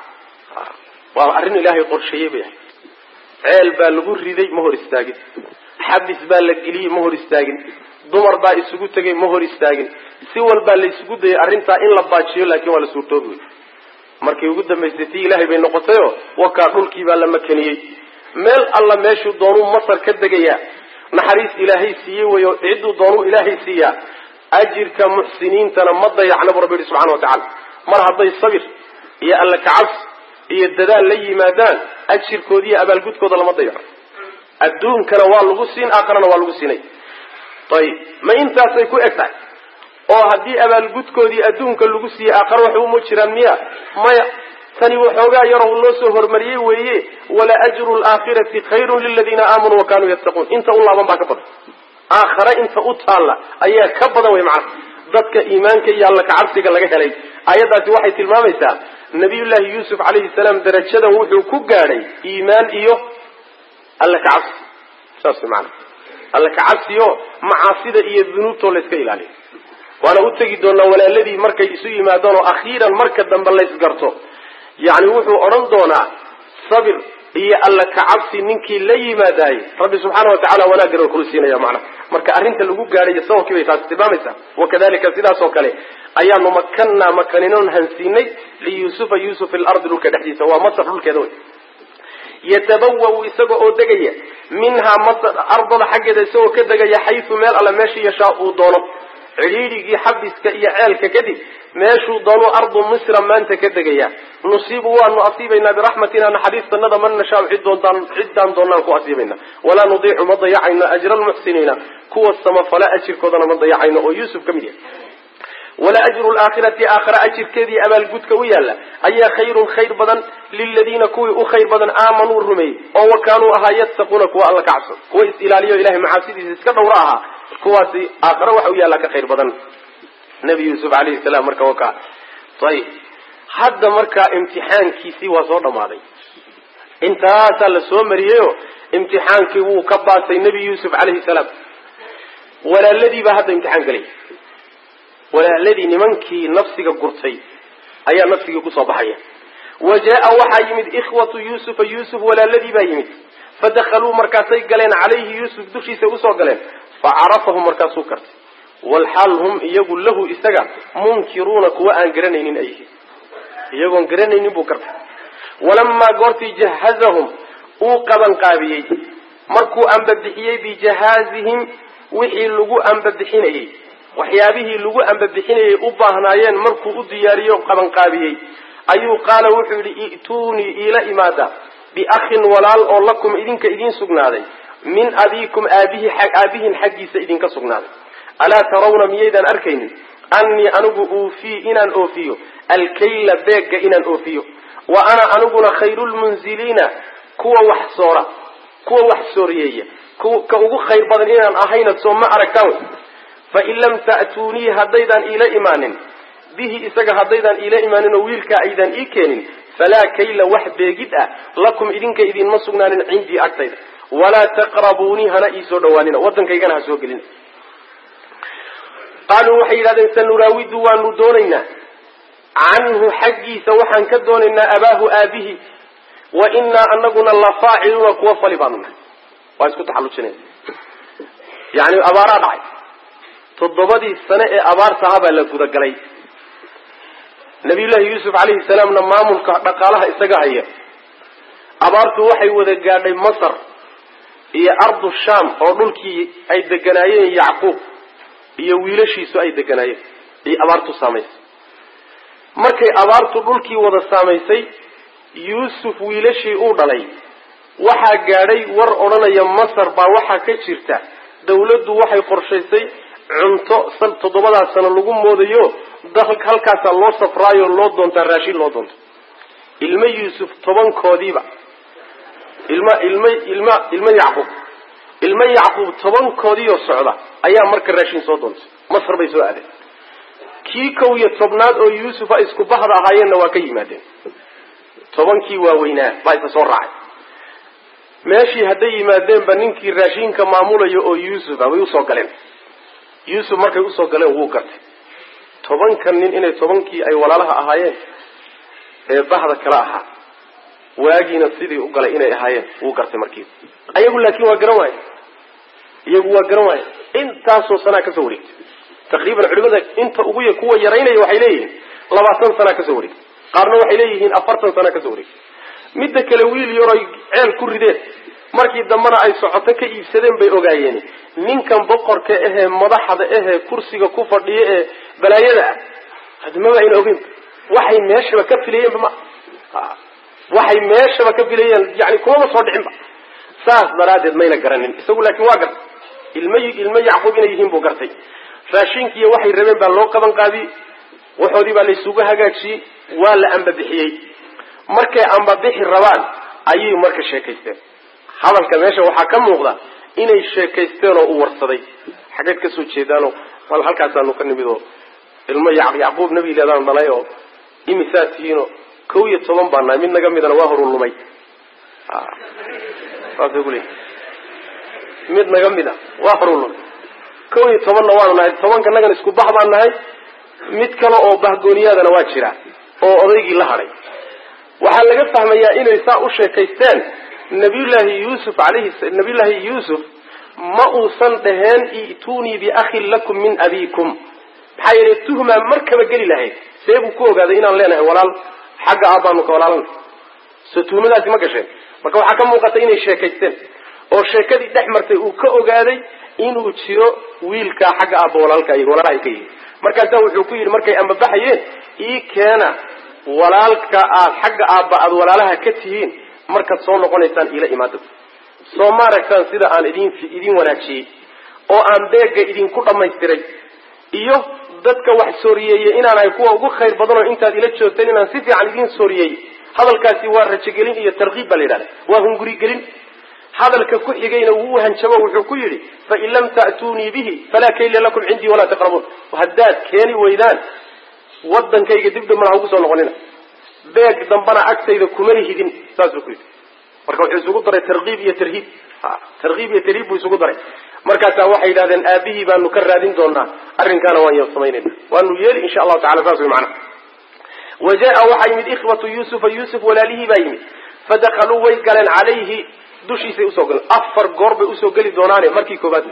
Speaker 1: waa arrin ilaahay qorsheeyey bay ahay ceel baa lagu riday ma hor istaagin xabis baa la geliyey ma hor istaagin dumar baa isugu tegay ma hor istaagin si walbaa la isugu dayay arrintaa in la baajiyo laakiin waa la suurtoobi wey markii ugu dambaysay tii ilaahay bay noqotayoo wakaa dhulkii baa la makaniyey meel alla meeshuu doonuu masar ka degayaa naxariis ilaahay siiyey wey oo cidduu doonuu ilaahay siiyaa ajirka muxsiniintana ma dayacna bu rabbi yihi subxana watacaala mar hadday sabir iyo alla kacabs iyo dadaal la yimaadaan ajirkooda iyo abaalgudkooda lama dayaco adduunkana waa lagu siin aakharana waa lagu siinay ayib ma intaasay ku eg tahay oo haddii abaalgudkoodii adduunka lagu siiyey aakhara waxba uma jiraan miya maya tani waxoogaa yaroo loo soo hormariyey weeye wala ajru laakhirati khayrun liladiina aamanuu wa kaanuu yattaquun inta u laaban baa ka badan aakhare inta u taalla ayaa ka badan wey macana dadka iimaanka iyo alla kacabsiga laga helay ayaddaasi waxay tilmaamaysaa nabiyullaahi yuusuf calayhi salaam darajadan wuxuu ku gaadhay iimaan iyo alla kacabsi saas maana alla kacabsiyo macaasida iyo dunuubtoo la iska ilaaliyo waana u tegi doonaa walaaladii markay isu yimaadaan oo akhiiran marka dambe laysgarto yacni wuxuu odhan doonaa sabir iyo alla kacabsi ninkii la yimaadaayey rabbi subxaana watacaala wanaaggan kula siinaya macnaha marka arrinta lagu gaadhay sababkii bay taasi tilmaamaysaa wakadalika sidaas oo kale ayaanu makannaa makaninoon hansiinay liyuusufa yuusuf fi lardi dhulka dhexdiisa waa masar dhulkeeda wey yatabawa'u isaga oo degaya minhaa masar ardada xaggeeda isagoo ka degaya xaysu meel alla meeshii yashaa uu doono cidhiidhigii xabiska iyo ceelka kadib meeshuu doonuu ardu misra maanta ka degaya nusiibu waanu asiibaynaa biraxmatina naxariistanada man nashaau ciddaan doonaan ku asiibayna walaa nudiicu ma dayacayno ajra almuxsiniina kuwa samafala ajirkoodana ma dayacayno oo yuusuf ka mid yahay wala ajru laakhirati aakhara ajirkeedii abaalgudka u yaalla ayaa khayrun khayr badan liladiina kuwii u khayr badan aamanuu rumeeyey oo wa kaanuu ahaa yattaquuna kuwa alla ka cabsan kuwa is ilaaliyo ilahay macaasidiisa iska dhowra ahaa kuwaasi aakhare waxa u yaallaa ka khayr badan nebi yuusuf calayhi salaam marka wakaa ayib hadda markaa imtixaankiisii waa soo dhammaaday intaasaa la soo mariyeyoo imtixaankii wuu ka baasay nebi yuusuf calayhi salaam walaaladii baa hadda imtixaan gelay walaaladii nimankii nafsiga gurtay ayaa nafsigii kusoo baxaya wa jaa waxaa yimid ikhwatu yuusufa yuusuf walaaladii baa yimid fadakaluu markaasay galeen calayhi yuusuf dushiisa usoo galeen facarafahum markaasuu kartay walxaal hum iyagu lahu isaga munkiruuna kuwa aan garanaynin ay yihiin iyagoon garanaynin buu kartay walamaa goortii jahazahum uu qabanqaabiyey markuu ambabixiyey bijahaazihim wixii lagu ambabixinayey waxyaabihii lagu ambabixinayay u baahnaayeen markuu u diyaariyo qabanqaabiyey ayuu qaala wuxuu yidhi i'tuunii iila imaada biakhin walaal oo lakum idinka idiin sugnaaday min abiikum aabihin xaggiisa idinka sugnaaday alaa tarawna miyaydaan arkaynin annii anigu uufii inaan oofiyo alkayla beegga inaan oofiyo wa ana aniguna khayrulmunziliina kuwa wax sooriyeeya ka ugu khayr badan inaan ahayna soo ma aragtaan fa in lam ta'tuunii haddaydan ila imaanin bihi isaga haddaydan ila imaanin oo wiilka aydan ii keenin falaa kayla wax beegid ah lakum idinka idinma sugnaanin cindii agtayda walaa taqrabuunii hana iisoo dhawaanina waddankaygana ha soo gelina qaaluu waxay yidhahdeen sanuraawidu waanu doonaynaa canhu xaggiisa waxaan ka doonaynaa abaahu aabihi wa inaa anaguna lafaaciluuna kuwa fali baanu nahay waa isku taxallujinaya yani abaaraa dhacay 7 sano ee abaarta ahaa baa la gudagalay nabiyullaahi yuusuf calayhi salaamna maamulka dhaqaalaha isaga haya abaartu waxay wada gaadhay masar iyo ardu shaam oo dhulkii ay deganaayeen yacquub iyo wiilashiisu ay deganaayeen iyo abaartu saamaysay markay abaartu dhulkii wada saamaysay yuusuf wiilashii uu dhalay waxaa gaadhay war odhanaya masar baa waxaa ka jirta dawladdu waxay qorshaysay cunto 7 sano lagu moodayo halkaasaa loo safraayo loo doontaa raashin loo doonto ilma yuusuf 10koodiiba ilma yacquub 10koodiioo socda ayaa marka raashin soo doontay masar bay soo aadeen kii 11aad oo yuusuf ay isku bahda ahaayeenna waa ka yimaadeen 10kii waaweynaa baa isa soo raacay meeshii hadday yimaadeenba ninkii raashinka maamulayo oo yuusufa way usoo galeen yuusuf markay usoo galeen wuu gartay 10kan nin inay 10kii ay walaalaha ahaayeen ee bahda kala ahaa waagiina sidii u galay inay ahaayeen wuu gartay markii ayagu laakiin waa garan waaye intaasoo sanaa kasoo wareegtay taqriiban culimada inta ugu kuwa yaraynaya waxay leeyihiin 20 sana kasoo wareegtay qaarna waxay leeyihiin 40 sana kasoo wareegtay midda kale wiil yaroy ceel ku rideen markii dambana ay socoto ka iibsadeen bay ogaayeen ninkan boqorka ahee madaxda ahee kursiga ku fadhiya ee balaayada ah hadmaba ayna ogeyn waxay meeshaba ka filayeen yani kuma soo dhicinba saas daraadeed mayna garanin isagu laakiin waa gartay ilma yacquub inay yihiin buu gartay raashinkiiyo waxay rabeen baa loo qaban qaadiyey waxoodii baa laysugu hagaajiyey waa la ambabixiyey markay ambabixi rabaan ayay marka sheekaysteen hadalka meesha waxaa ka muuqda inay sheekaysteen oo u warsaday xageed ka soo jeedaanoo wal halkaasaanu ka nimid oo ilmo yacquub nabi leedaan dhalay oo imisaa tihiinoo 11 baa nahay mid naga midana waa horu lumay mid naga mida waa horu lumay 11 waanu nahay 10 nagan isku bax baan nahay mid kale oo bahgooniyaadana waa jira oo odaygii la hadhay waxaa laga fahmayaa inay saa u sheekaysteen nabiyullaahi yuusuf ma uusan dhaheen i'tuunii biakhin lakum min abiikum maxaa yeelay tuhmaa markaba geli lahayd see buu ku ogaaday inaan leenahay walaal xagga aabbaanu ka walaalana soo tuhmadaasi ma gasheen marka waxaa ka muuqata inay sheekaysteen oo sheekadii dhex martay uu ka ogaaday inuu jiro wiilkaa xagga aabba walaalka iyo walaalaha ay ka yihiin markaasaa wuxuu ku yidhi markay ambabaxayeen ii keena walaalka aad xagga aabba aad walaalaha ka tihiin markaad soo noqonaysaan ila imaada soo maaragtaan sida aan idin wanaajiyey oo aan beega idinku dhammaystiray iyo dadka wax sooriyeeyey inaanahay kuwa ugu khayr badan oo intaad ila joogteen inaan si fiican idin sooriyeeyey hadalkaasi waa rajagelin iyo tarkiib baa la yidhahda waa hungurigelin hadalka ku xigayna wuu hanjabo wuxuu ku yidhi fain lam ta'tuunii bihi falaa kayla lakum cindii walaa taqrabuun haddaad keeni weydaan waddankayga dib dambana ha ugu soo noqonina beeg dambana agtayda kumana hidin saasuu ku yidhi marka wuxuu isugu daray tarkiib iyo tarhiib buu isugu daray markaasaa waxay yidhahdeen aabihii baanu ka raadin doonaa arrinkaana waan samaynayna waanu yeeli insha allahu tacala saas way macnaha wajaa waxaa yimid ikhwatu yuusufa yuusuf walaalihii baa yimid fadakaluu way galeen calayhi dushiisay usoo galeen 4 goor bay usoo geli doonaane markii koobaad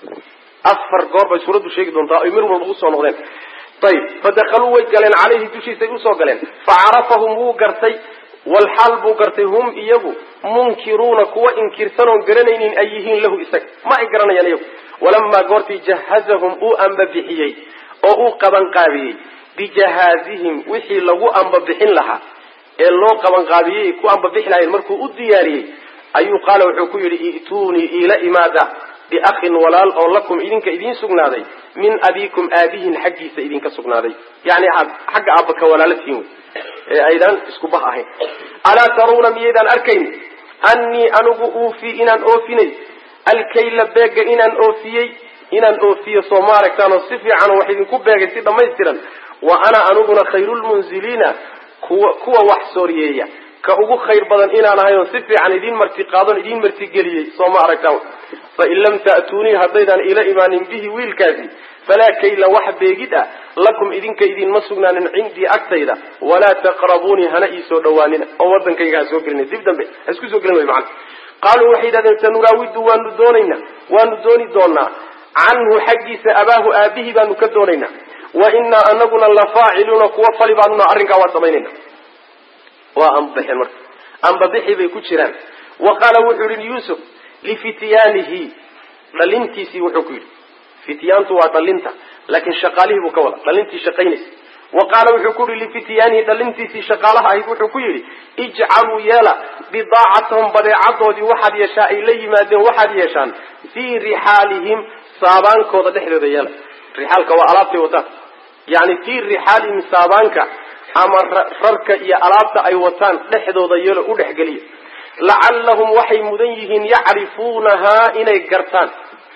Speaker 1: 4 goor bay suuraddu sheegi doontaa ay mir walba usoo noqdeen ayib fadakaluu way galeen calayhi dushiisay usoo galeen facarafahum wuu gartay walxaal buu gartay hum iyagu munkiruuna kuwa inkirsan oon garanaynin ay yihiin lahu isaga ma ay garanayaan iyagu walamaa goortii jahazahum uu ambabixiyey oo uu qabanqaabiyey bijahaazihim wixii lagu ambabixin lahaa ee loo qabanqaabiyey ku ambabixi lahayn markuu u diyaariyey ayuu qaala wuxuu ku yidhi i'tuunii iila imaada biakhin walaal oo lakum idinka idiin sugnaaday min abiikum aabihin xaggiisa idinka sugnaaday yani xagga aabba ka walaalatiin wey ee aydaan isku bah ahayn alaa taruuna miyaydaan arkayn annii anigu uufi inaan oofinay alkayla beega inaan oofiyo soo ma aragtaan oo si fiican wax idinku beegay si dhammaystiran wa ana aniguna khayrulmunziliina kuwa wax sooriyeeya ka ugu khayr badan inaan ahay oo si fiican idin marti qaadon idin marti geliyay soo ma aragtaan fa in lam ta'tuunii haddaydan ila imaanin bihi wiilkaasi falaa kayla wax beegid ah lakum idinka idinma sugnaanin cindii agtayda walaa taqrabuunii hana iisoo dhawaanina oo wadankayga ha soo gelina dib dambe ha isku soo gelin way macana qaaluu waxay yidhahdeen sanuraawidu waanu dooni doonaa canhu xaggiisa abaahu aabihii baanu ka doonaynaa wa inaa anaguna lafaaciluuna kuwa fali baanuna arrinkaa waan samaynayna waa anbaxeen marka anbabixi bay ku jiraan wa qaala wuxuu yihi yuusuf lifityaanihi dhalintiisii wuxuu ku yidhi fityaantu waa dhalinta laakiin shaqaalihii buu ka wada dhalintii shaqaynaysa wa qaala wuxuu ku yihi lifityaanihi dhalintiisii shaqaalaha ahayd wuxuu ku yidhi ijcaluu yeela bidaacatahum badeecadoodii waxaad yeeshaa ay la yimaadeen waxaad yeeshaan fii rixaalihim saabaankooda dhexdooda yeela rixaalka waa alaabtay wataan yani fii rixaalihim saabaanka ama rarka iyo alaabta ay wataan dhexdooda yeelo u dhexgeliya lacallahum waxay mudan yihiin yacrifuunahaa inay gartaan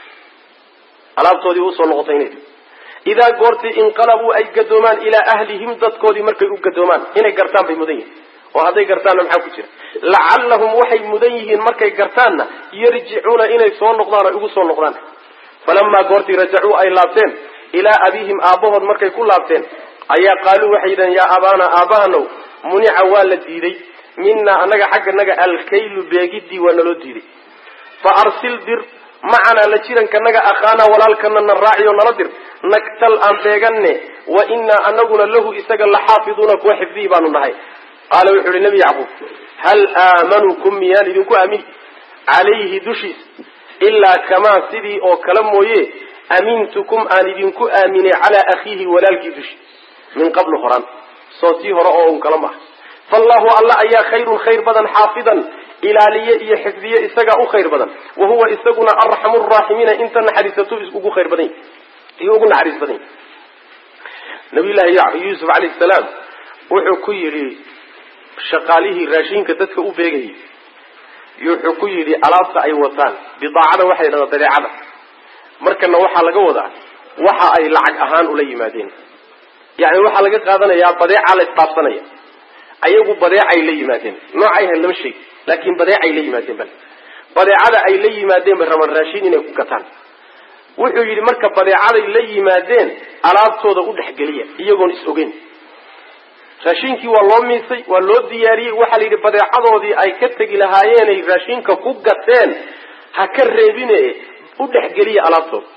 Speaker 1: alaabtoodii usoo noqotay inay idaa goortii inqalabuu ay gadoomaan ilaa ahlihim dadkoodii markay u gadoomaan inay gartaan bay mudan yihiin oo hadday gartaanna maxaa ku jira lacallahum waxay mudan yihiin markay gartaanna yarjicuuna inay soo noqdaan oo igu soo noqdaan falamaa goortii rajacuu ay laabteen ilaa abiihim aabbahood markay ku laabteen ayaa qaaluu waxay yidhahen yaa abaana aabbahanow munica waa la diiday minaa annaga xagganaga alkaylu beegidii waa naloo diiday fa arsil dir macanaa la jirankanaga akhaanaa walaalkana na raaciyo nala dir nagtal aan beeganne wa inaa anaguna lahu isaga laxaafiduuna kuwa xifdihi baanu nahay qaala wuxuu ihi nebi yacquub hal aamanukum miyaan idinku aamini calayhi dushiis ilaa kamaa sidii oo kale mooye amintukum aan idinku aaminay calaa akhiihi walaalkii dushi min qablu horaan soo tii hore oo un kala maaha faallahu alla ayaa khayrun khayr badan xaafidan ilaaliye iyo xifdiye isagaa u khayr badan wa huwa isaguna arxamu raaximiina inta naxariisatu ugu khayr badan iyo ugu naxariis badan nabiyullaahi yuusuf calayhi salaam wuxuu ku yidhi shaqaalihii raashinka dadka u beegayay wuxuu ku yidhi alaabta ay wataan bidaacada waxay dhahdaa badeecada markana waxaa laga wadaa waxa ay lacag ahaan ula yimaadeen yani waxaa laga qaadanayaa badeeca la isdhaafsanaya ayagu badeecay la yimaadeen noocay ahayn lama sheegi laakiin badeecay la yimaadeen bal badeecada ay la yimaadeen bay rabaan raashin inay ku gataan wuxuu yidhi marka badeecaday la yimaadeen alaabtooda u dhexgeliya iyagoon is ogeyn raashinkii waa loo miisay waa loo diyaariyey waxaa la yidhi badeecadoodii ay ka tegi lahaayeenay raashinka ku gateen ha ka reebine u dhexgeliya alaabtooda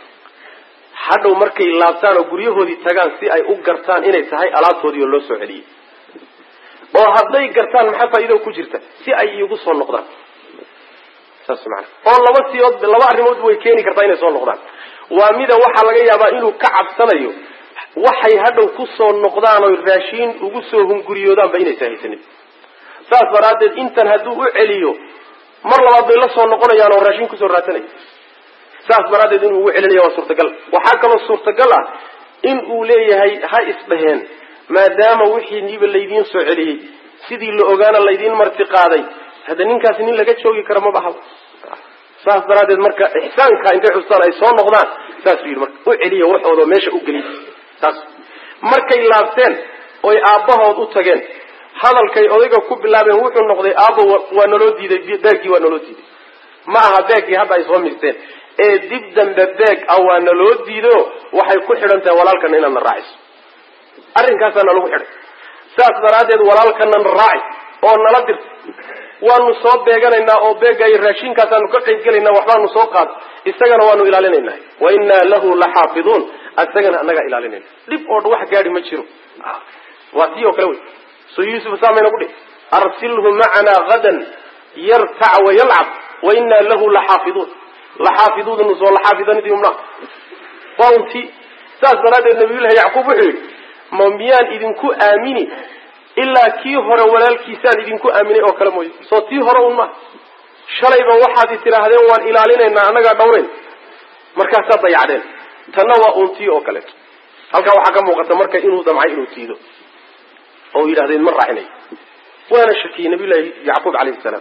Speaker 1: hadhow markay laabtaan oo guryahoodii tagaan si ay u gartaan inay tahay alaabtoodii oo loo soo celiyey oo hadday gartaan maxaa faa'iido ku jirta si ay iigu soo noqdaan saas macana oo laba arrimood way keeni kartaa inay soo noqdaan waa mida waxaa laga yaabaa inuu ka cabsanayo waxay hadhow ku soo noqdaan oo raashiin ugu soo hunguriyoodaanba inaysan haysanin saas daraaddeed intan hadduu u celiyo mar labaad bay la soo noqonayaan oo raashiin kusoo raadsanaya saas daraaddeed inuu ugu celinaya waa suurtagal waxaa kaloo suurtagal ah in uu leeyahay ha isdhaheen maadaama wixii niba laydiin soo celiyey sidii la ogaana laydiin marti qaaday hadda ninkaasi nin laga joogi kara ma baha saas daraaddeed marka ixsaanka intay xustaan ay soo noqdaan saasuu yidhi marka u celiya waxooda meesha u geliy saas markay laabteen oy aabbahood u tageen hadalkay odayga ku bilaabeen wuxuu noqday aabbo waa naloo diiday beegkii waa naloo diiday ma aha beegkii hadda ay soo miisteen ee dib dambe beeg ah waa naloo diido waxay ku xidhan tahay walaalkana inaad na raaciso arrinkaasaana lagu xidhay saas daraaddeed walaalkana na raaci oo nala dirta waanu soo beeganaynaa oo beegaayo raashinkaasaanu ka qayb gelaynaa waxbaanu soo qaad isagana waanu ilaalinaynaa wa innaa lahu laxaafiduun isagana annagaa ilaalinayna dhib oo wax gaadhi ma jiro waa tii oo kale wey soo yuusuf saamayna ku dhihi arsilhu macanaa hadan yartac wayalcab wa innaa lahu laxaafiduun laxaafiduudnu soo laxaafidanidii umnaa waa untii saas daraaddeed nabiyullahi yacquub wuxuu yidhi ma miyaan idinku aamini ilaa kii hore walaalkiisaan idinku aaminay oo kale mooye soo tii hore un maha shalayba waxaad tidhaahdeen waan ilaalinaynaa annagaa dhawrayn markaasaad dayacdeen tanna waa uun tii oo kaleeto halkaa waxaa ka muuqata marka inuu damcay inuu tiido oo yidhahdeen ma raacinayo waana shakiyey nabiyullahi yacquub calayhi salaam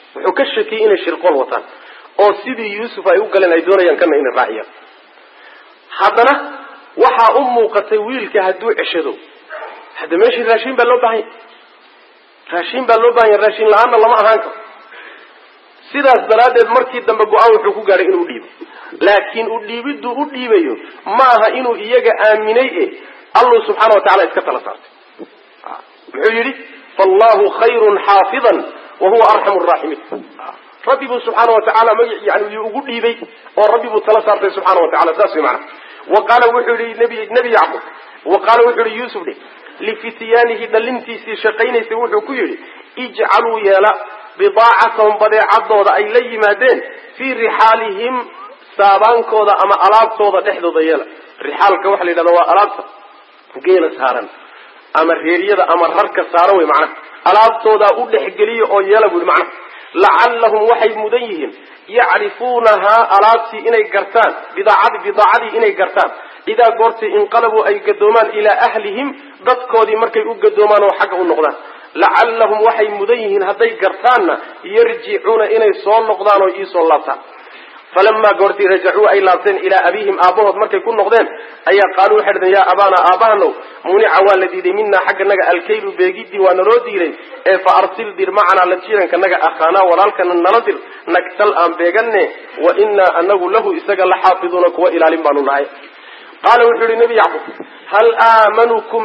Speaker 1: وحكشكي إن الشرقون وطن أو سيدي يوسف أيوقل أن يدور ينكن إن الرعية حضنا وحا أمه قتويل كهدو عشدو هذا ماشي راشين باللوباين راشين باللوباين راشين لعنا الله ما هانكم سيدا الزرادة مركي دم بقعوا حقوق على إنه ديب لكن أديب دو أديبيو ما إنه يجا آمنيه الله سبحانه وتعالى يتكتل صارت معيري فالله خير حافظا وهو أرحم الراحمين ربي سبحانه وتعالى يعني يقول لي وربي تلا صارت سبحانه وتعالى ساسي معنا وقال وحولي نبي يعقوب وقال وحولي يوسف لي لفتيانه دلنتي سي شقين سوحو كيري اجعلوا يلا بضاعتهم بضاعتهم أي لي مادين في رحالهم سابان كودا أما ألاب كودا تحدو ضيالا رحال كوحلي لدواء ألاب قيل سهرا أما الريرية أما الهركة ساروي معنا ألاب كودا أولي حقلية أو يلبوا معنا لعلهم وحي مديهم يعرفونها ألابتي إني قرتان بضاعتي إني قرتان إذا قرت انقلبوا أي قدومان إلى أهلهم ضدكودي مركي قدومان وحقه النقدان لعلهم وحي مديهن هدي قرتان يرجعون إني صول نقدان وإيصول لابتان فلما قرتي رجعوا أي لابتين إلى أبيهم آبوه مركي يكون نقدان أي قالوا حردن يا أبانا آبانو منع والذي منا حقنا الكيل بيجدي ونرودي لي فأرسل دير معنا لتشيرا كنك أخانا ولالك نندر نكتل أم بيجنة وإنا أنه له إساق لحافظونك وإلى لنبان الله قال وحر النبي يعقوب هل آمنكم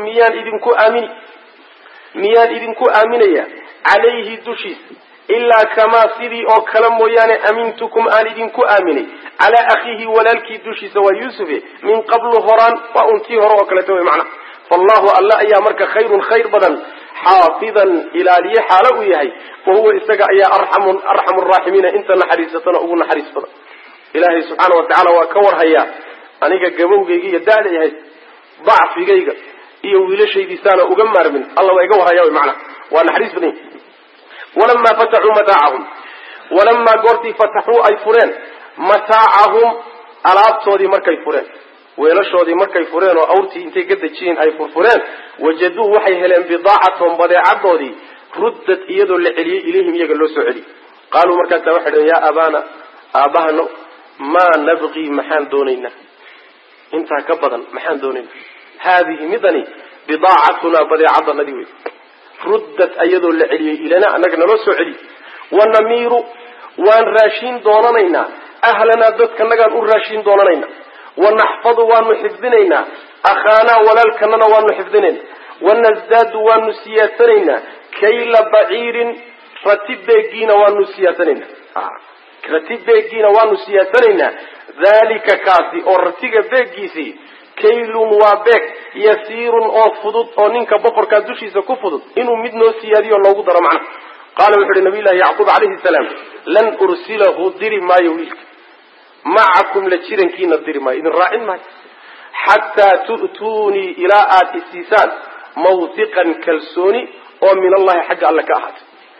Speaker 1: ميان إذنكو آمنيا عليه دشيس إلا كما سيدي أو كلام وياني أمنتكم آن إذنكو آمني على أخيه ولالكي دشيس ويوسف من قبل هران وأنتي هران وكلتوه معنا فالله ألا أيامرك خير بدن حافظا إلى لي حالويهي وهو استقع يا أرحم الراحمين انت نحريستنا أقول نحريس بدن إلهي سبحانه وتعالى وكور هيا aniga gabowgeyga daadayay bacfigeyga iyo wiilashaydiisana uga maarmin Allah waa iga warhayaa macna waa naxariis badan walamma fatahu mataa'ahum walamma qorti fatahu ay fureen mataa'ahum alaabtoodii markay fureen weelashoodii markay fureen oo awrtii intay gadajeen ay furfureen wajadu waxay heleen bidaa'atun badeecadoodii ruddat iyadoo la celiyay ilayhim iyaga loo soo celiyay qaaluu markaas waxay ya abana aabahano ma nabqi maxaan doonayna انت كبدا محان دونين هذه مدني بضاعتنا بضاعة الذي ردت ايضا لعلي الينا انك نلوسو علي ونمير وان راشين دونانينا اهلنا ذاتك نغان راشين دونانينا ونحفظ وان نحفظنينا اخانا ولالكننا وان نحفظنين ونزداد وان نسياتنينا كيل بعير رتبجينا وان نسياتنينا رتبجينا وان نسياتنينا ذلك كاسي أرتيج بيجيسي كيل وبيك يسير أو فضود أو نينك بفر كادوشي سكفضود إنه مدنو سيادي الله قدر معنا قال وحر النبي الله يعقوب عليه السلام لن أرسله ديري ما يويلك معكم لتشيرن كينا ديري ما إذن راعين ما حتى تؤتوني إلى السيسان موثقا كالسوني ومن الله حق الله كأحد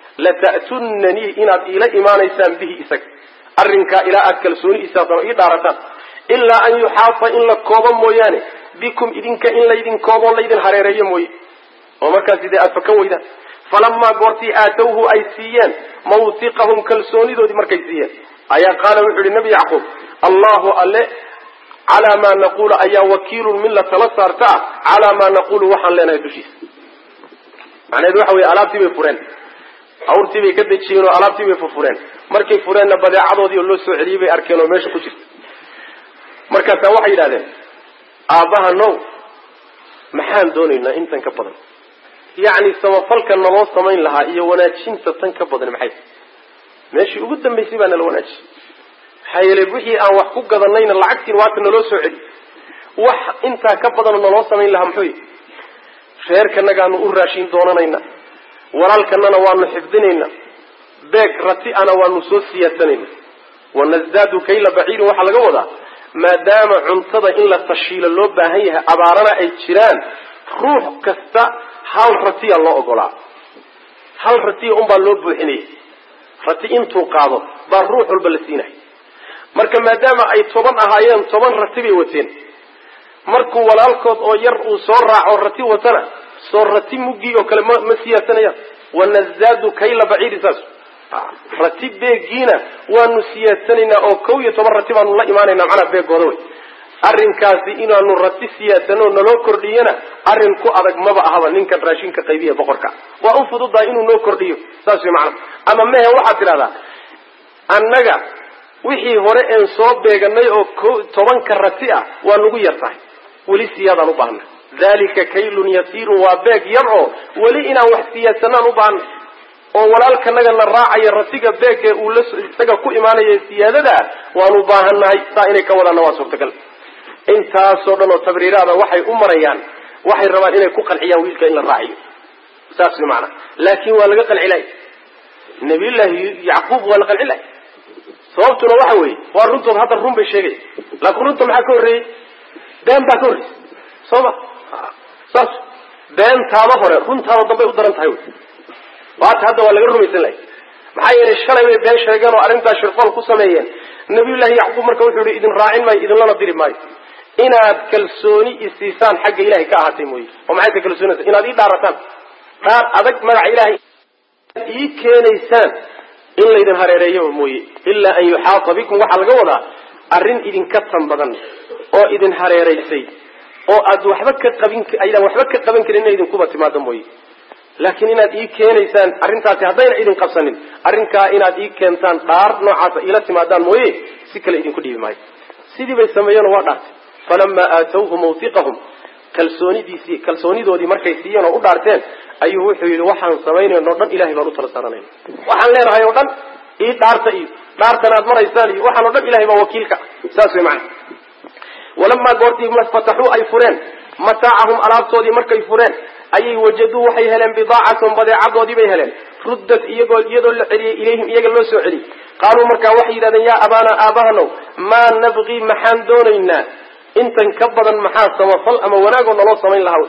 Speaker 1: لتأتنني إلى إيمان إسان به إسك أرنكا إلى أكلسوني إساطا إدارة إلا أن يحاط إلا كوبا موياني بكم إذنك إلا إذن كوبا لإذن حريرية موي ومركز إذا أتفكوه فلما قرتي آتوه أي سيان موثقهم كالسوني ذو دي مركز سيان أيا قال وحر النبي يعقوب الله ألي على ما نقول أيا وكيل من لتلصرتا على ما نقول وحن لنا يدوشيس معنى يدوحوي ألابتي بفرين awrtii bay ka dajiyeen oo alaabtii bay furfureen markay fureenna badeecadoodii loo soo celiyay bay arkeen oo meesha ku jirta markaas waxay yiraahdeen aabaha no maxaan doonaynaa intan ka badan yaani samafalka naloo samayn lahaa iyo wanaajinta tan ka badan maxay meeshii ugu dambeysay baa nala wanaajin hay'ad wixii aan wax ku gadanayna lacagtiin waa naloo soo celi wax inta ka badan naloo samayn lahaa maxay reerkanaga aanu u raashin doonanayna ورالكننا وانو حفظنينا بيك رتي انا وانو سوسياتنينا ونزداد كيل بعير وحلقه وضع ما دام عنصد إلا تشيل اللو باهيها أبارنا أي جيران روح كستا هل رتي الله أقولا هل رتي أمبا اللو بوحيني رتي انتو قاضو بار روح البلسينة مركا ما دام أي طبان أهايان طبان رتبي وتين مركو والالكود أو يرقو سورع أو رتي وتنا صورتي مجي وكلمة مسياتنا ونزداد كيل بعير ساس ratib beegiina waanu siyaadsanayna oo 11 ratib aanu la imaanayna macna beegooda way arrinkaasi inaanu ratib siyaasano naloo kordhiyana arrin ku adag maba ahaba ninka raashinka qaybiya boqorka waa u fududaa inuu noo kordhiyo saas way macna ama mehe waxa tirada annaga wixii hore aan soo beeganay oo 10 ratib ah waa nagu yartahay wali siyaadaan u baahna dalika kaylun yasiir wa beeg yaro wali inaan wax siyaasanaan u baahna oo walaalkanaga la raacayo ratiga beege uu la isaga ku imaanaya siyaadada waanu baahanahay saa inay ka wadaan waa suurtagal intaasoo dhan oo tabriiraada waxay u marayaan waxay rabaan inay ku qanciyaan wiilka in la raaciyo saas macna laakiin waa laga qancilay nabiyullaahi yacquub waa la qancilay sababtuna waxa weeye waa runtood hadda run bay sheegay laakiin runta maxaa ka horreeyay been baa ka horreeyay soma saas beentaada hore runtaada dambe u daran tahay waata hadda waa laga rumaysan lahay maxaa yeelay shalay way been sheegeen oo arrintaa shirqool ku sameeyeen nabiyullaahi yacquub marka wuxuu yidhi idin raacin maayo idinlana diri maayo inaad kalsooni isiisaan xagga ilaahay ka ahaatay mooye oo maxay ka kalsoonaysa inaad ii dhaarataan dhaar adag magaca ilaahay ii keenaysaan in laydin hareereeyo mooye ilaa an yuxaata bikum waxaa laga wadaa arrin idinka tan badan oo idin hareeraysay oo aad waxba ka qaban karin inay idinkuba timaado mooye laakiin inaad ii keenaysaan arrintaasi haddayna idin qabsanin arrinkaa inaad ii keentaan dhaar noocaasa iila timaadaan mooye si kale idinku dhiibi maayo sidii bay sameeyeen waa dhaartay falamaa aatawhu mawtiqahum kalsoonidoodii markay siiyeen oo u dhaarteen ayuu wuxuu yidhi waxaan samaynayno o dhan ilahay baan u tala saaranayna waxaan leenahay oo dhan ii dhaarta iyo dhaartan aad maraysaan iyo waxaan o dhan ilahay baa wakiilka saas way macana walamaa goortii fataxuu ay fureen mataacahum alaabtoodii markay fureen ayay wajaduu waxay heleen bidaacatahum badeecadoodii bay heleen ruddat iyadoo la celiyey ilayhim iyaga loo soo celiyey qaaluu markaa waxay yidhahdeen yaa abaanaa aabahanow maa nabqii maxaan doonaynaa intan ka badan maxaa samafal ama wanaagoo naloo samayn lahaa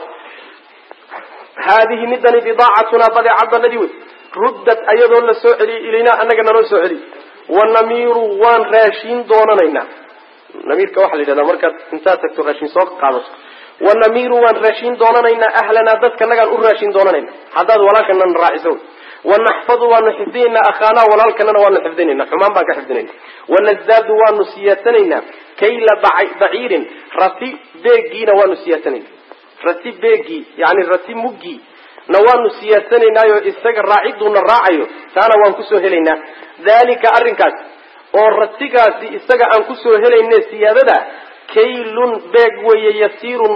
Speaker 1: haadihi midani bidaacatunaa badeecadanadii wey ruddat ayadoo la soo celiyey ilaynaa annaga naloo soo celiyey wanamiiru waan raashiin doonanaynaa namiirka waxaa la yidhahdaa markaad intaad tagto raashin soo qaadato wanamiiru waan raashiin doonanaynaa ahlanaa dadka nagaan u raashin doonanayna haddaad walaalkanana raaciso wanaxfadu waanu xifdinaynaa akhaanaa walaalkanana waanu xifdinaynaa xumaan baan ka xifdinayna wanazaadu waanu siyaasanaynaa kayla baciirin rati beegiina waanu siyaasanayna rati beegii yani rati muggii na waanu siyaasanaynaayoo isaga raaciduuna raacayo taana waan kusoo helaynaa dalika arrinkaas oo ratigaasi isaga aan kusoo helayne siyaadada kaylun beeg weeye yasiirun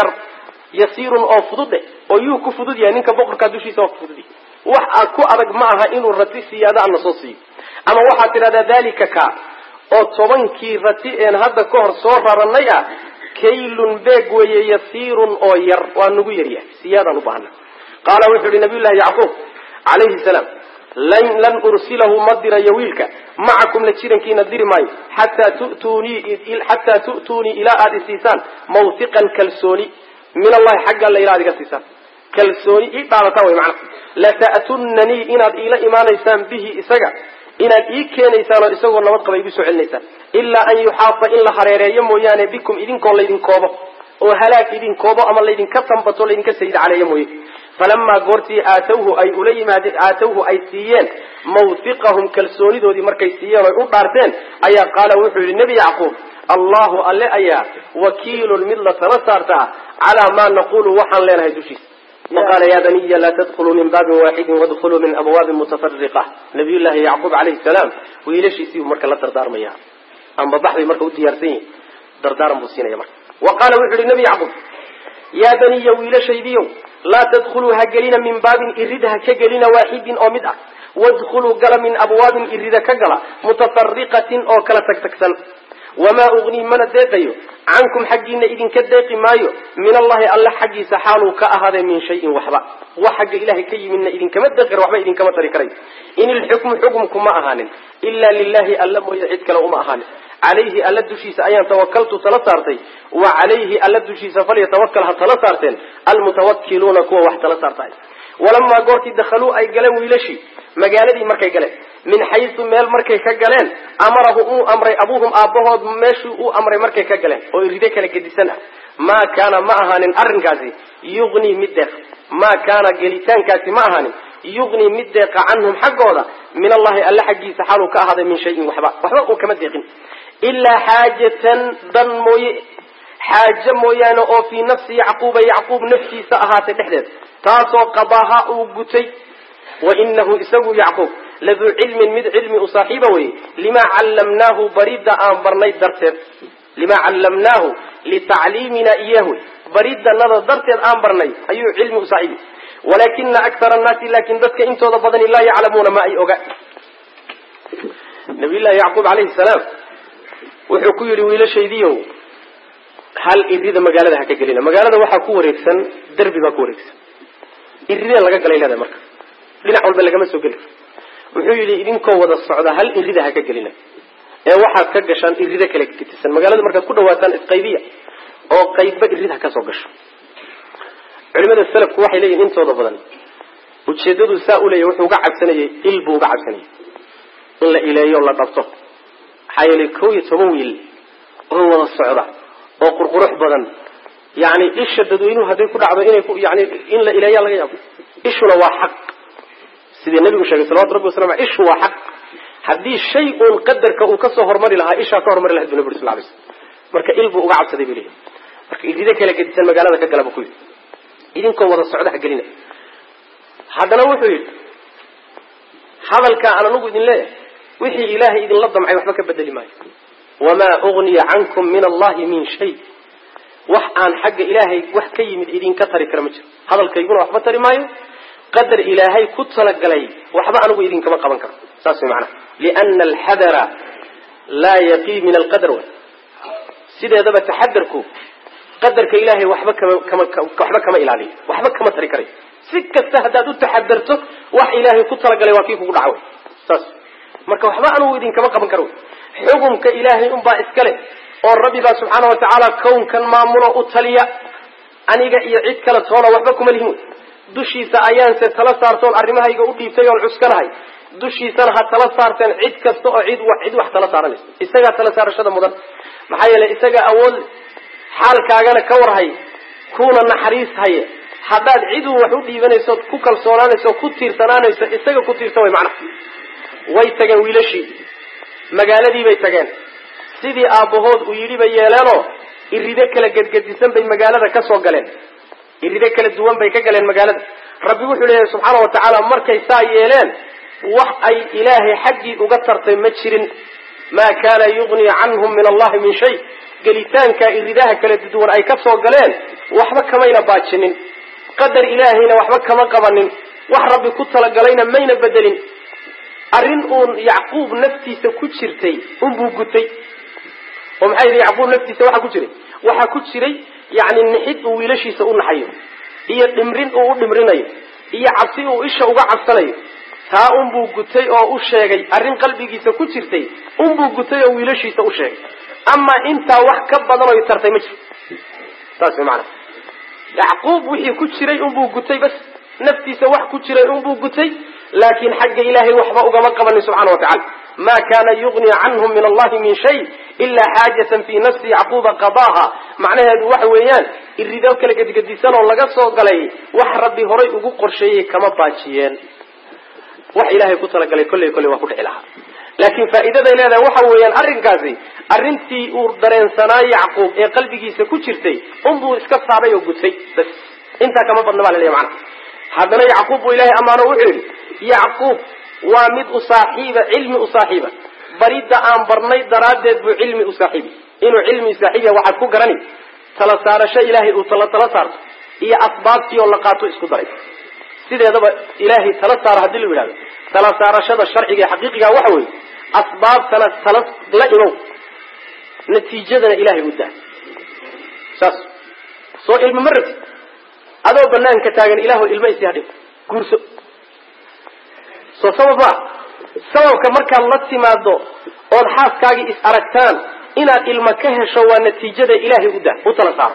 Speaker 1: oo fudude oo yuu ku fudud yahay ninka boqorkaa dushiisa waa ku fudud yahay wax aad ku adag ma aha inuu rati siyaada ana soo siiyo ama waxaad tidhahdaa dalika ka oo 10 rati een hadda ka hor soo raranay ah kaylun beeg weeye yasiirun oo yar waa nagu yaryahay siyaadaan u baahna qaala wuxuu yidhi nabiyullaahi yacquub calayhi salaam lan ursilahu ma dirayo wiilka macakum la jirankiina diri maayo xataa tu'tuunii ilaa aada isiisaan mawtiqan kalsooni min allahi xagga alla ilaa ad iga siisaan kalsooni ii dhaadataan way macna lata'tunanii inaad iila imaanaysaan bihi isaga inaad ii keenaysaan oo isagoo nabad qaba igu soo celinaysaan ilaa an yuxaata in la hareereeyo mooyaane bikum idinkoo laydin koobo oo halaag idin koobo ama laydinka tambato laydinka sayid caleeyo mooye falamaa goortii aatawhu ay siiyeen mawtiqahum kalsoonidoodii markay siiyeen oy u dhaarteen ayaa qaala wuxuu yidhi nebi yacquub allahu alle ayaa wakiilun mid la tala saartaa calaa maa naqulu waxaan leenahay dushiisa waqaala yaa baniya laa tadkuluu min baabin waaxidin wadkhuluu min abwaabin mutafariqa nabiyullaahi yacquub calayhi salaam wiilashiisiibuu marka la dardaarmaya amba baxbay marka u diyaarsan yihin dardaaran buu siinaya marka wa qaala wuxuu yihi nebi yacquub yaa baniya wiilashaydiyow laa tadkuluu ha gelina min baabin irid ha ka gelina waaxidin oo mid ah wadkhuluu gala min abwaabin irida ka gala mutafariqatin oo kala tagtagsan wamaa ugnii mana deeqayo cankum xaggiina idinka deeqi maayo min allahi alla xaggiisa xaaluu ka ahaaday min shayin waxba wax xagga ilahay ka yimidna idinkama deeqir waxba idinkama tari karay in ilxukmu xukumku ma ahaanin ilaa lilahi alla mooye cid kale uma ahaanin calayhi alla dushiisa ayaan tawakaltu tala saartay wa calayhi alla dushiisa falyatawakal ha tala saarteen almutawakkiluuna kuwa wax tala saartay walamaa goortii dakhaluu ay galeen wiilashii magaaladii markay galeen min xaysu meel markay ka galeen amarahu uu amray abuuhum aabbahood meeshii uu amray markay ka galeen oo iride kala gedisan ah maa kaana ma ahaanin arrinkaasi yugnii mid deeq maa kaana gelitaankaasi ma ahaanin يغني مدق عنهم حقودا من الله ألا حقي سحالو كهذا من شيء وحبا كما دقين إلا حاجة حاجة مويانة أو في نفس يعقوب نفسي سأهات تحدث تاسو قضاها وقتي وإنه إسوي يعقوب لذو علم مد علم أصاحبه لما علمناه بريد أنبرني درتب لما علمناه لتعليمنا إياه بريد النظر درتب أنبرني أي علم أصاحبه ولكن أكثر الناس لكن ذاتك انتو ضبطن الله يعلمون ما أي أقع نبي الله يعقوب عليه السلام وحكو يروي لشيديه هل إريد مقالة حكا قليلا مقالة وحكو ريكسا دربي باكو ريكسا إريد لغا قليلا هذا مركز لنحو البلغة مسو قليلا وحكو يري إذن كوض الصعودة هل إريد حكا قليلا waxaad ka gashaan irida kale ka tirsan magaalada markaad ku dhawaataan isqaybiya oo qayba irida ka soo gasho culimada salafku waxay leeyihiin intooda badan ujeedadu saa u leeyahay wuxuu uga cabsanayay ilbu uga cabsanayay in la ileeyo la dhabto xayli kooy toban wiil oo wada socda oo qurqurux badan yaani isha dadweynuhu haday ku dhacdo inay yaani in la ileeyo laga yaabo ishuna waa xaq sidii nabigu sheegay sallallahu alayhi wasallam ishu waa xaq haddii shay-un qadarka uu ka soo hormari lahaa ishaa ka hormari lahayd nabi sallallahu alayhi wasallam marka ilbu uga cabsaday bilay marka idida kale gedisan magaalada ka galaba ku yiri idinkoo wada socda galina hadana wuxuu yiri hadalka aan anagu idin leeyahay wixii ilaahay idin la damcay waxba ka bedeli maayo wama ughniya ankum min allahi min shay wax aan xagga ilaahay wax ka yimid idin ka tari kara ma jiro hadalkayguna waxba tari maayo qadar ilaahay ku talagalay waxba anagu idin kama qaban karo saas macna لأن الحذر لا يقي من القدر سيده دبا تحذركو قدرك إلهي وحبك كما إلالي وحبك كما تركري سكة هداد تحذرته وح إلهي كتر قال وفيك دعوه ساس marka waxba aanu idin kama qaban karo xukunka ilaahay un baa iskale oo rabbiga subhanahu wa ta'ala koonkan maamulo u taliya aniga iyo cid kale toona waxba kuma lihin dushiisa ayaan se tala saartoon arrimahayga u dhiibtay oo cuskanahay dushiisana ha tala saarteen cid kasta oo cid wax tala saaranaysa isaga tala saarashada mudan maxaa yeelay isaga awood xaalkaagana ka warhay kuna naxariis haye haddaad cid wax u dhiibanayso ku kalsoonaanayso ku tiirsanaanayso isaga ku tiirsan way macna way tageen wiilashii magaaladii bay tageen sidii aabahood u yiri bay yeeleenoo iride kala gadgadisan bay magaalada ka soo galeen iride kala duwan bay ka galeen magaalada rabbi wuxuu leeyahay subxaanahu wa ta'ala markay saa yeeleen wax ay ilaahay xaqi uga tartay ma jirin ma kana yughni anhum min allahi min shay galitaanka iridaha kala duwan ay ka soo galeen waxba kama ila baajinin qadar ilaahayna waxba kama qabanin wax rabbi ku tala galayna mayna bedelin arin uu yacquub naftiisa ku jirtay buu gutay oo maxay yacquub naftiisa waxa ku jiray waxa ku jiray yaani nixid uu wiilashiisa u naxayo iyo dhimrin uu u dhimrinayo iyo cabsi uu isha uga cabsanayo taa buu gutay oo u sheegay arin qalbigiisa ku jirtay buu gutay oo wiilashiisa u sheegay ama inta wax ka badan oo tartay ma jiro taas macna yacquub wixii ku jiray buu gutay bas naftiisa wax ku jiray buu gutay laakiin xagga ilaahay waxba uga ma qaban subhanahu wa ta'ala ma kana yughni anhum min allahi min shay illa hajatan fi nafsi yacquub qadaha macnaheedu waxa weeyaan irido kala gadgadisan oo laga soo galay wax rabbi horay ugu qorsheeyay kama baajiyeen wax ilaahay ku tala galay kulli waa ku dhicilaa laakiin faa'iidada leedahay waxa weeyaan arrinkaasi arrintii uu dareensanaa yacquub ee qalbigiisa ku jirtay buu iska saaray oo gutay bas inta kama badna baa leeyahay macna hadana yacquub ilaahay amaano wuxuu yiri yacquub waa mid u saaxiiba cilmi u saaxiiba barida aan barnay daraadeed buu cilmi u saaxiibi inuu cilmi saaxiiba waxa ku garani tala saarasho ilaahay uu tala saarto iyo asbaabtii oo la qaato isku daray sideedaba ilaahay tala saar hadii la yiraahdo tala saarashada sharciga ee xaqiiqiga waxa weey asbaab tala la imo natiijadana ilaahay u daa saas soo ilmo marti adoo banaanka taagan ilaahu ilmo isi hadhi guurso soo sababka marka la timaado oo xaaskaaga is aragtaan inaad ilmo ka hesho waa natiijada ilaahay u daa u tala saar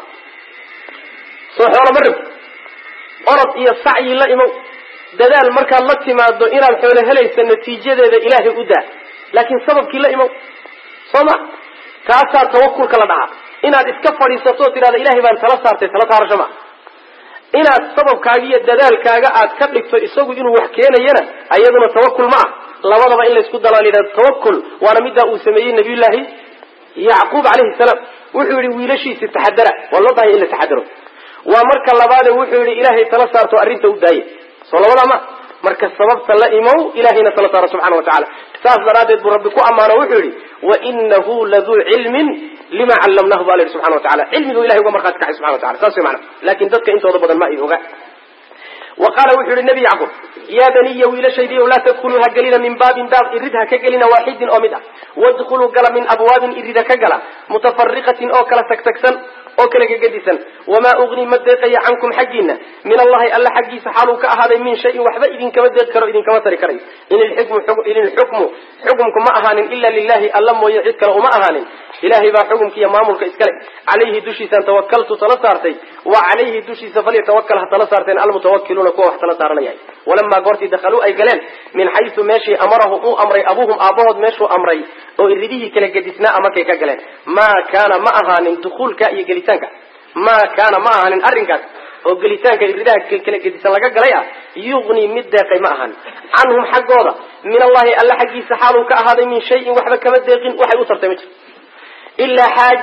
Speaker 1: soo xoolo marti orod iyo sacyi la imo dadaal marka la timaado inaad xoolo helayso natiijadeeda ilaahay u daa laakiin sababkii la imo soma taasa tawakkulka la dhaca inaad iska fadhiisato tiraada ilaahay baan tala saartay tala saarasho ma inaad sababkaaga iyo dadaalkaaga aad ka dhigto isagu inuu wax keenayana ayaduna tawakkul ma ah labadaba in la isku dalaaliyo tawakkul waana midda uu sameeyay nabiyullaahi yacquub alayhi salaam wuxuu yiri wiilashiisa taxadara wallahi illa taxadaro waa marka labaad wuxuu yiri ilaahay tala saarto arinta u daayay soo labada ma marka sababta la imow ilaahayna tala saaro subhanahu wa ta'ala saas daraadeed buu rabbi ku amaano wuxuu yiri wa innahu ladhu ilmin lima 'allamnahu ba'ala subhanahu wa ta'ala ilmigu ilaahay uga marxad ka subhanahu wa ta'ala saas macna laakiin dadka intooda badan ma ay oga وقال وحول النبي يعقوب يا بني ويل شيدي ولا تدخلوا هجلنا من باب إردها كجلنا واحد أو مدة وادخلوا قل من أبواب إردها كجلا متفرقة أو كلا تكسن أو كلا جديسا وما أغني مدقي عنكم حقنا من الله ألا حقي سحالك هذا من شيء وحده إذن كمدقر إذن كمتر كري إن الحكم حكمكم ما أهان إلا لله ألم ويعدك وما أهان إلهي با حكمك يا مامورك إسكالي عليه دوشي توكلت تلصارتي وعليه دوشي فليتوكل تلصارتين المتوكلون كوا تلصارني ولما قرتي دخلوا أي قلال من حيث ماشي أمره أمري أبوهم أبوهم ماشوا أمري أو إرديه كلا جدسنا أمكي كقلال ما كان معها من دخول كأي جلسانك ما كان معها من أرنكات أو جلسانك إرداه كلا جدسنا لك قليا يغني مدة معها عنهم حقوضة من الله ألا حقي سحالك هذا من شيء وحبا كمدقين وحي أسر تمجر إلا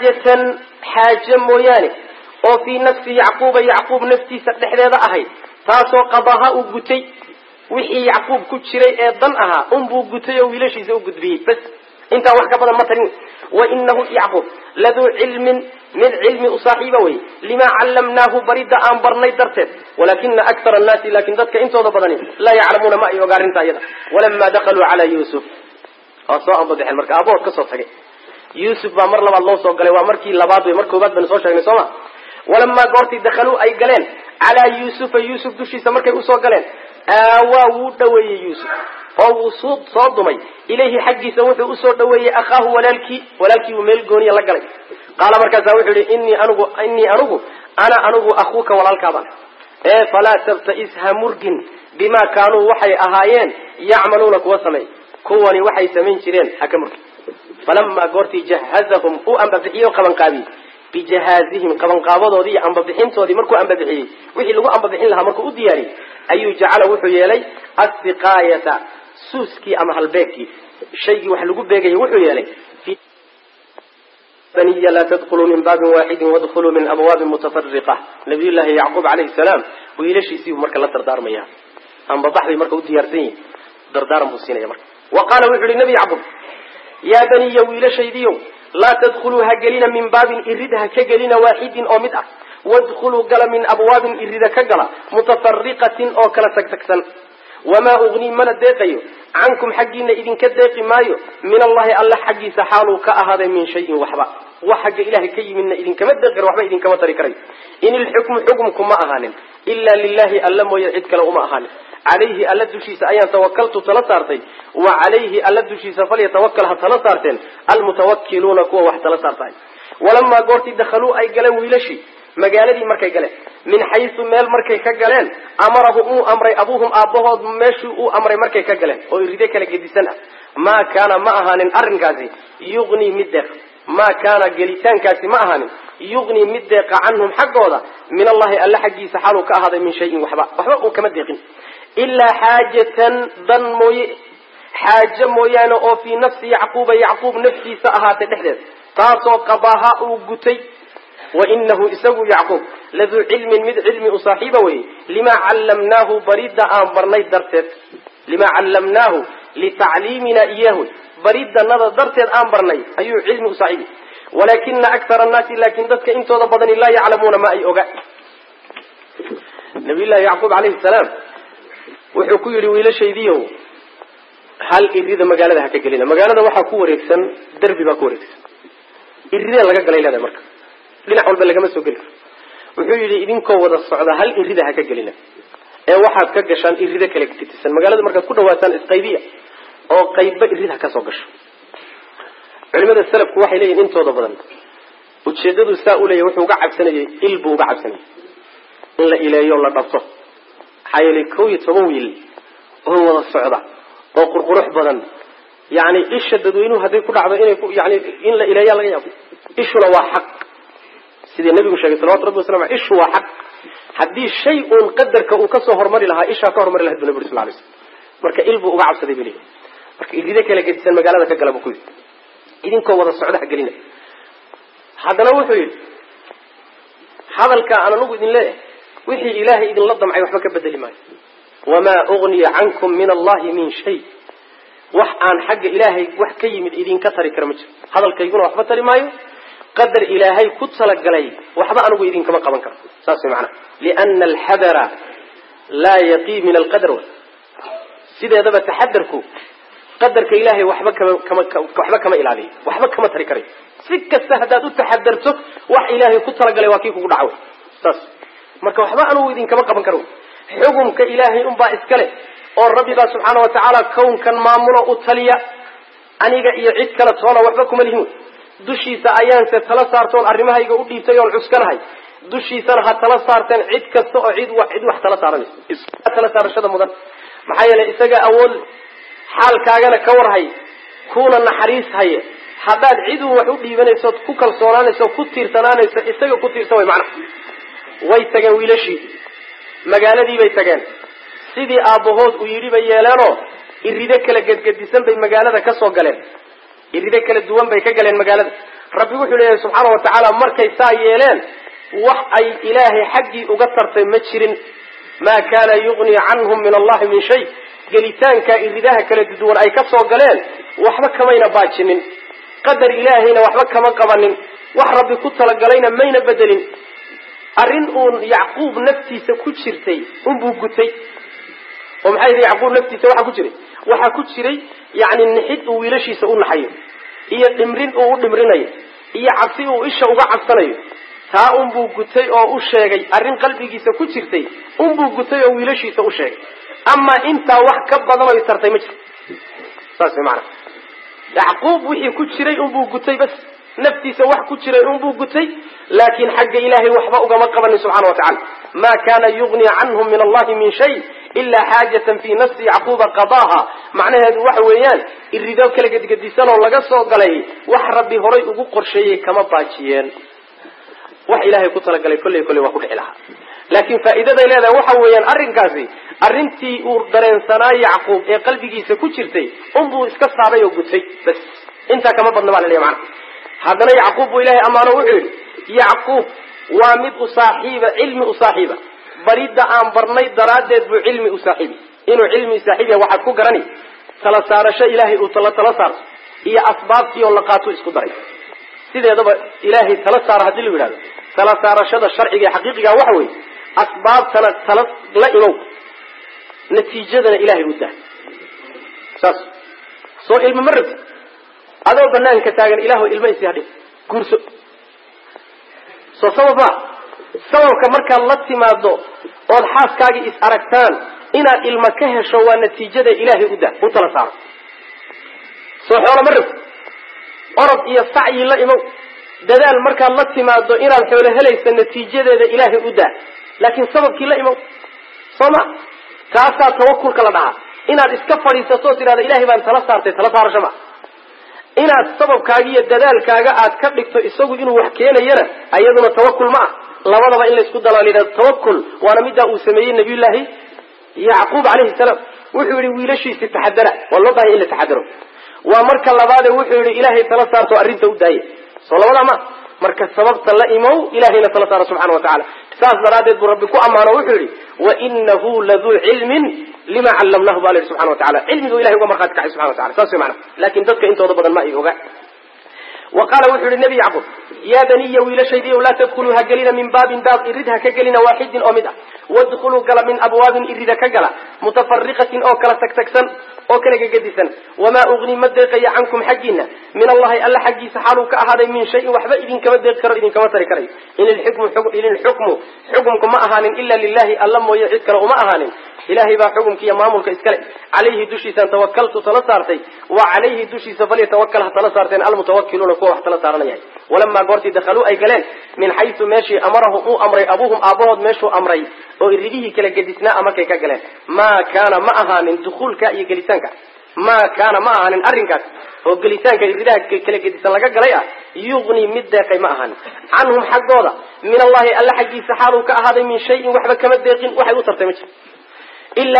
Speaker 1: حاجة موياني وفي نفس يعقوب نفسي سدحديدا أهي تاسو قضاها وقتي وحي يعقوب كتشري أيضا أها أنبو قتي ويلاشي سو قدبيه بس انت وحكا بدا مطرين وإنه يعقوب لذو علم من علم أصاحبه لما علمناه بريد أنبرني درتت ولكن أكثر الناس لكن ذاتك انتو ضبضنين لا يعلمون ما يوغارين تايدا ولما دخلوا على يوسف أصاء بضح المركة أبوه قصة حقي يوسف بامر لما الله سوى قال وامركي لبعض ومركو بات بن سوشا نسوما ولما قرتي دخلوا أي قلين على يوسف دوشي سمركي أسوى قلين آواو دوي يوسف أو صادمي إليه حقي سوف أسوى دوي أخاه ولالكي وميل قوني الله قلين قال مركز وحولي إني أنغو أخوك ولالكابا فلا تبتئسها مرقن بما كانوا وحي أهايين يعملونك وسمي كواني وحي سمين شرين حكا مرقن فلما قرتي جهزهم أو أنببحيه قبن قابي بجهازهم قبن قابضوا دي أنببحين تودي مركو أنببحيه وحي لغو أنببحين لها مركو أدياري أيو جعل وحي يلي السقاية سوسكي أم هالبيكي الشيء وحي لغو بيكي وحي يلي في بني لا تدخلوا من باب واحد وادخلوا من أبواب متفرقة نبي الله يعقوب عليه السلام ويليش يسيبه مركا لا تردار مياه أنببحيه مركو أديارتين دردار مهسين يا مركو وقال وحي النبي يعقوب يا بني ويل شيديو لا تدخلوا هجلنا من باب إردها كجلنا واحد أو مدة وادخلوا قل من أبواب إردها كجلا متفرقة أو كلا تكسن وما أغني من الدقيو عنكم حقين إذن كدق مايو من الله ألا حقي سحالوا كأهذا من شيء وحبا وحق إله كي من إذن كمدق وحبا إذن كما تركري إن الحكم حكمكم ما أهانن إلا لله ألم ويعدك لهم أهانن عليه ألا دوشيس أيان توكلت تلصارتين وعليه ألا دوشيس فليتوكلها تلصارتين المتوكلون كوا وحد تلصارتين ولما قرتي دخلوا أي قلن ويلشي مقالدي مركي قلن من حيث ميل مركي كقلن أمره أمري أبوهم أبوهم ماشوا أمري مركي كقلن ويريدك لكي سنة ما كان معها من أرنكازي يغني مدق ما كان جليسان كاسي معها يغني مدق عنهم حقودا من الله ألا حقي سحالوا كهذا من شيء وحبا كمدقين إلا حاجة حاجة مويانة أو في نفس يعقوب نفسي سأهات تحدث تاسو قضاها وقتي وإنه إسو يعقوب لذو علم أصاحبه لما علمناه بريد أنبرني درتت لما علمناه لتعليمنا إياه بريد النظر درتت أنبرني أي علم أصاحبه ولكن أكثر الناس لكن ذاتك إنتو ضبضني لا يعلمون ما أي أقع نبي الله يعقوب عليه السلام wuxuu ku yiri wiilashaydiyo hal irida magaalada ha ka galina magaalada waxa ku wareegsan darbi ba ku wareegsan irida laga galay leedahay marka dhinac walba laga ma soo gali wuxuu yiri idinkoo wada socda hal irida ha ka galina ee waxaad ka gashaan irida kale gitisan magaalada marka ku dhawaataan isqaybiya oo qayba irida ka soo gasho culimada salafku waxay leeyihiin intooda badan ujeedadu saa u leeyahay wuxuu uga cabsanayay ilbu uga cabsanayay in la ileeyo la dhabto حيالي كوي تمويل وهو الصعدة أو قرقروح بدن يعني إيش الدوينه هذي كل عضو يعني إن لا إلهي الله يقول إيش هو حق سيد النبي صلى الله عليه وسلم إيش هو حق haddii shay-un qadarka uu kasoo hormari lahaa ishaa ka hormari lahayd bu nabi sal lay slam marka ilbuu uga cabsaday buli marka irida kala gedisan magaalada ka gala bu ku yidhi idinkoo wada socda ha gelina haddana wuxuu yidhi hadalka aan anugu idin leeyahay wixii ilaahay idinla damcay waxba ka bedeli maayo wamaa ugniya cankum min allahi min shay wax aan xagga ilaahay wax ka yimid idinka tari kara ma jiro hadalkayguna waxba tari maayo qadar ilaahay ku talagalay waxba anigu idinkama qaban karo saas macna liana alxadara laa yaqii min alqadar sideedaba taxadarku qadarka ilaahay waxba kama ilaaliyo waxba kama tari karayo si kasta haddaad u taxadarto wax ilaahay ku talagalay waa kii kugu dhaco saas marka waxba anigu idinkama qaban karo xukumka ilaahay unbaa iskale oo rabbi baa subxaana watacaala kownkan maamulo u taliya aniga iyo cid kale toona waxba kuma lihin dushiisa ayaanse tala saartoon arrimahayga u dhiibtay oon cuskanahay dushiisana ha tala saarteen cid kasta oo cid wax tala saaranaysa tala saarashada mudan maxaa yeelay isaga awood xaalkaagana ka warhay kuna naxariis haye haddaad ciduu wax u dhiibanayso ku kalsoonaanayso ku tiirsanaanayso isaga ku tiirsan way macnaha way tageen wiilashii magaaladii bay tageen sidii aabbahood uu yidhi bay yeeleenoo irido kala gedgedisan bay magaalada ka soo galeen irido kala duwan bay ka galeen magaalada rabbi wuxuu leeyahay subxaana watacaala markay saa yeeleen wax ay ilaahay xaggii uga tartay ma jirin maa kaana yugni canhum min allahi min shay gelitaanka iridaha kala duwan ay ka soo galeen waxba kamayna baajinin qadar ilaahayna waxba kama qabanin wax rabbi ku talagalayna mayna bedelin arrin uun yacquub naftiisa ku jirtay unbuu gutay oo maxay yidhi yacquub naftiisa waxaa ku jiray yani nixid uu wiilashiisa u naxayo iyo dhimrin uu u dhimrinayo iyo cabsi uu isha uga cabsanayo taa unbuu gutay oo u sheegay arrin qalbigiisa ku jirtay unbuu gutay oo wiilashiisa u sheegay amaa intaa wax ka badan oy tartay ma jirto saas maana yacquub wixii ku jiray unbuu gutay bas naftiisa wax ku jiray unbuu gutay laakiin xagga ilaahay waxba ugama qabanin subxana watacala ma kana yugni canhum min allahi min shay ila xaajatan fi nafsi yacquuba qadaaha macnaheedu waxa weeyaan irido kala gedgedisan oo laga soo galay wax rabbi horay ugu qorsheeyey kama baajiyeen wax ilaahay ku talagalay kolley waa ku dhici lahaa laakiin faa'iidaday leedahay waxa weeyaan arrinkaasi arrintii uu dareensanaa yacquub ee qalbigiisa ku jirtay unbuu iska saaray oo gutay bas intaa kama badna baa la leeyahay macna haddana yacquub buu ilaahay ammaano wuxuu yidhi yacquub waa mid u saaxiiba cilmi u saaxiiba baridda aan barnay daraaddeed buu cilmi u saaxiibi inuu cilmi saaxiib yahay waxaad ku garani tala saarasho ilaahay uu tala saarto iyo asbaabtii oo la qaato isku daray sideedaba ilaahay tala saara haddii la yidhahdo tala saarashada sharciga ee xaqiiqiga waxa weeye asbaabtana tala la imow natiijadana ilaahay u daa saas soo ilmi ma rabti adoo banaanka taagan ilaahu ilma isi hadhi guurso soo sababka markaad la timaado ood xaaskaagii is aragtaan inaad ilma ka hesho waa natiijada ilaahay u tala saaro soo xoolo ma rabti orod iyo sacyi la imow dadaal markaad la timaado inaad xoolo helaysa natiijadeeda ilaahay u daa laakiin sababkii la imow sooma taasaa tawakulka la dhahaa inaad iska fadhiisato oo tidhahda ilaahay baan tala saartay tala saarasho ma inaad sababkaaga iyo dadaalkaaga aad ka dhigto isagu inuu wax keenayana ayaduna tawakul ma ah labadaba in la isku dalo la yidhahdo tawakul waana middaa uu sameeyey nabiyullaahi yacquub calayhi salaam wuxuu yihi wiilashiisi taxadara waa loo baahaya in la taxadaro waa marka labaade wuxuu yihi ilaahay tala saarto arrinta u daaya soo labadaa ma marka sababta la imow ilahayna tala saaro subxana watacala saas daraaddeed buu rabbi ku ammaano wuxuu yihi wainahu laduu cilmin lima callamnahu baa la yihi subxana watacala cilmigu ilahay uga markhaati kacay subxana watacala saas way macana laakin dadka intooda badan ma ay oga wa qaala wuxuu yihi nebi yacquub yaa baniya wiilashaydiiyow laa tadkuluu ha gelina min baabin baab irid ha ka gelina waaxidin oo mid ah wadkhuluu gala min abwaabin irida ka gala mutafariqatin oo kala tagtagsan oo kala gegedisan wamaa ugni ma deeqaya cankum xaggiina min allahi alla xaggiisa xaaluu ka ahaaday min shayin waxba idinkama deeqi karo idinkama tari karayo in ilxukmu xukumku ma ahaanin ila lilahi alla mooye cid kale uma ahaanin ilahay baa xukumka iyo maamulka iskale calayhi dushiisaan tawakaltu tala saartay wa calayhi dushiisa falyatawakal ha tala saarteen almutawakiluuna kuwa wax tala saaranaya walamaa goortii dakhaluu ay galeen min xaysu meeshii amarahum uu amray abuuhum aabbahood meeshuu amray oo iridihii kala gedisnaa markay ka galeen maa kaana ma ahaanin dukuulka iyo gelitaanka
Speaker 2: ما كان معها من أرنكات وقلتان كالرداء كالكدس لقى قليا يغني مدى كيما عنهم حقوضا من الله ألا حقي سحاروا كأهذا من شيء وحبا كمدقين وحي وطرتمج إلا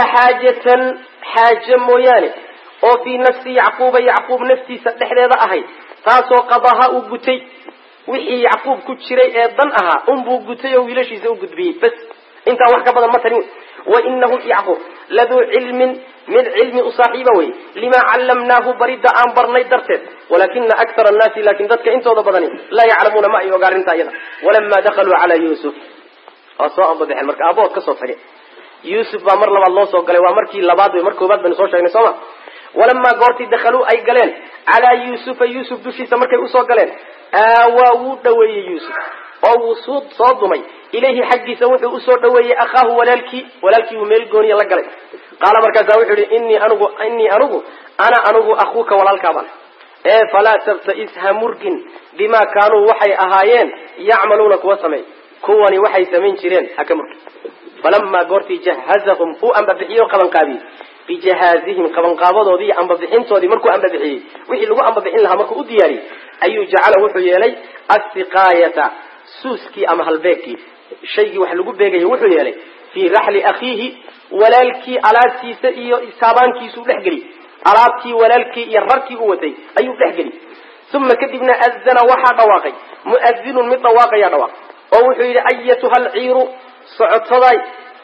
Speaker 2: حاجة موياني وفي نفسي يعقوب نفسي سدحدي ذا تاسو قضاها وقتي وحي يعقوب كتشري ايضا انبو قتي ويلاشي سو قدبي بس انت وحكا بدل مثلا وإنه يعقوب لذو علم من علم أصاحبه لما علمناه بريد برني درتد ولكن أكثر الناس لكن ذاتك انت وضبضني لا يعلمون ما يوقارن تايدا ولما دخلوا على يوسف أصاء بضح المرك أبوه كسوة فريق يوسف بأمر لما الله سوى قال ومركي لبعض ومركوبات بن صوشة نسوما ولما قرتي دخلوا أي قلين على يوسف دوشي سمركي أسوى قلين آواو دوي يوسف أو صادمي إليه حقي سوحي أسوى دوي أخاه ولالكي وميلقوني الله قلين قال مركز وحوري إني أنغو أخوك ولالكابان فلا تبتئسها مرقن بما كانوا وحي أهايين يعملونك وسمي كواني وحي سمين شرين حكا مرقن فلما قرتي جهزهم أم ببحيه قبن قابي بجهازهم قبن قابضوا دي أم ببحين تودي مركو أم ببحيه وحي لغو أم ببحين لها مركو أدياري أيو جعله وحي يلي السقاية سوسكي أم هالبيكي شيء وحي لغو بيكي وحي يلي في رحل أخيه ولالكي ألاتي سابانكي سولحقلي ألاتي ولالكي يرركي قوتي أيو لحقلي ثم كدبنا أذن وحا دواقي مؤذن من دواقي يا دواق ووحي أيتها العير صعطتي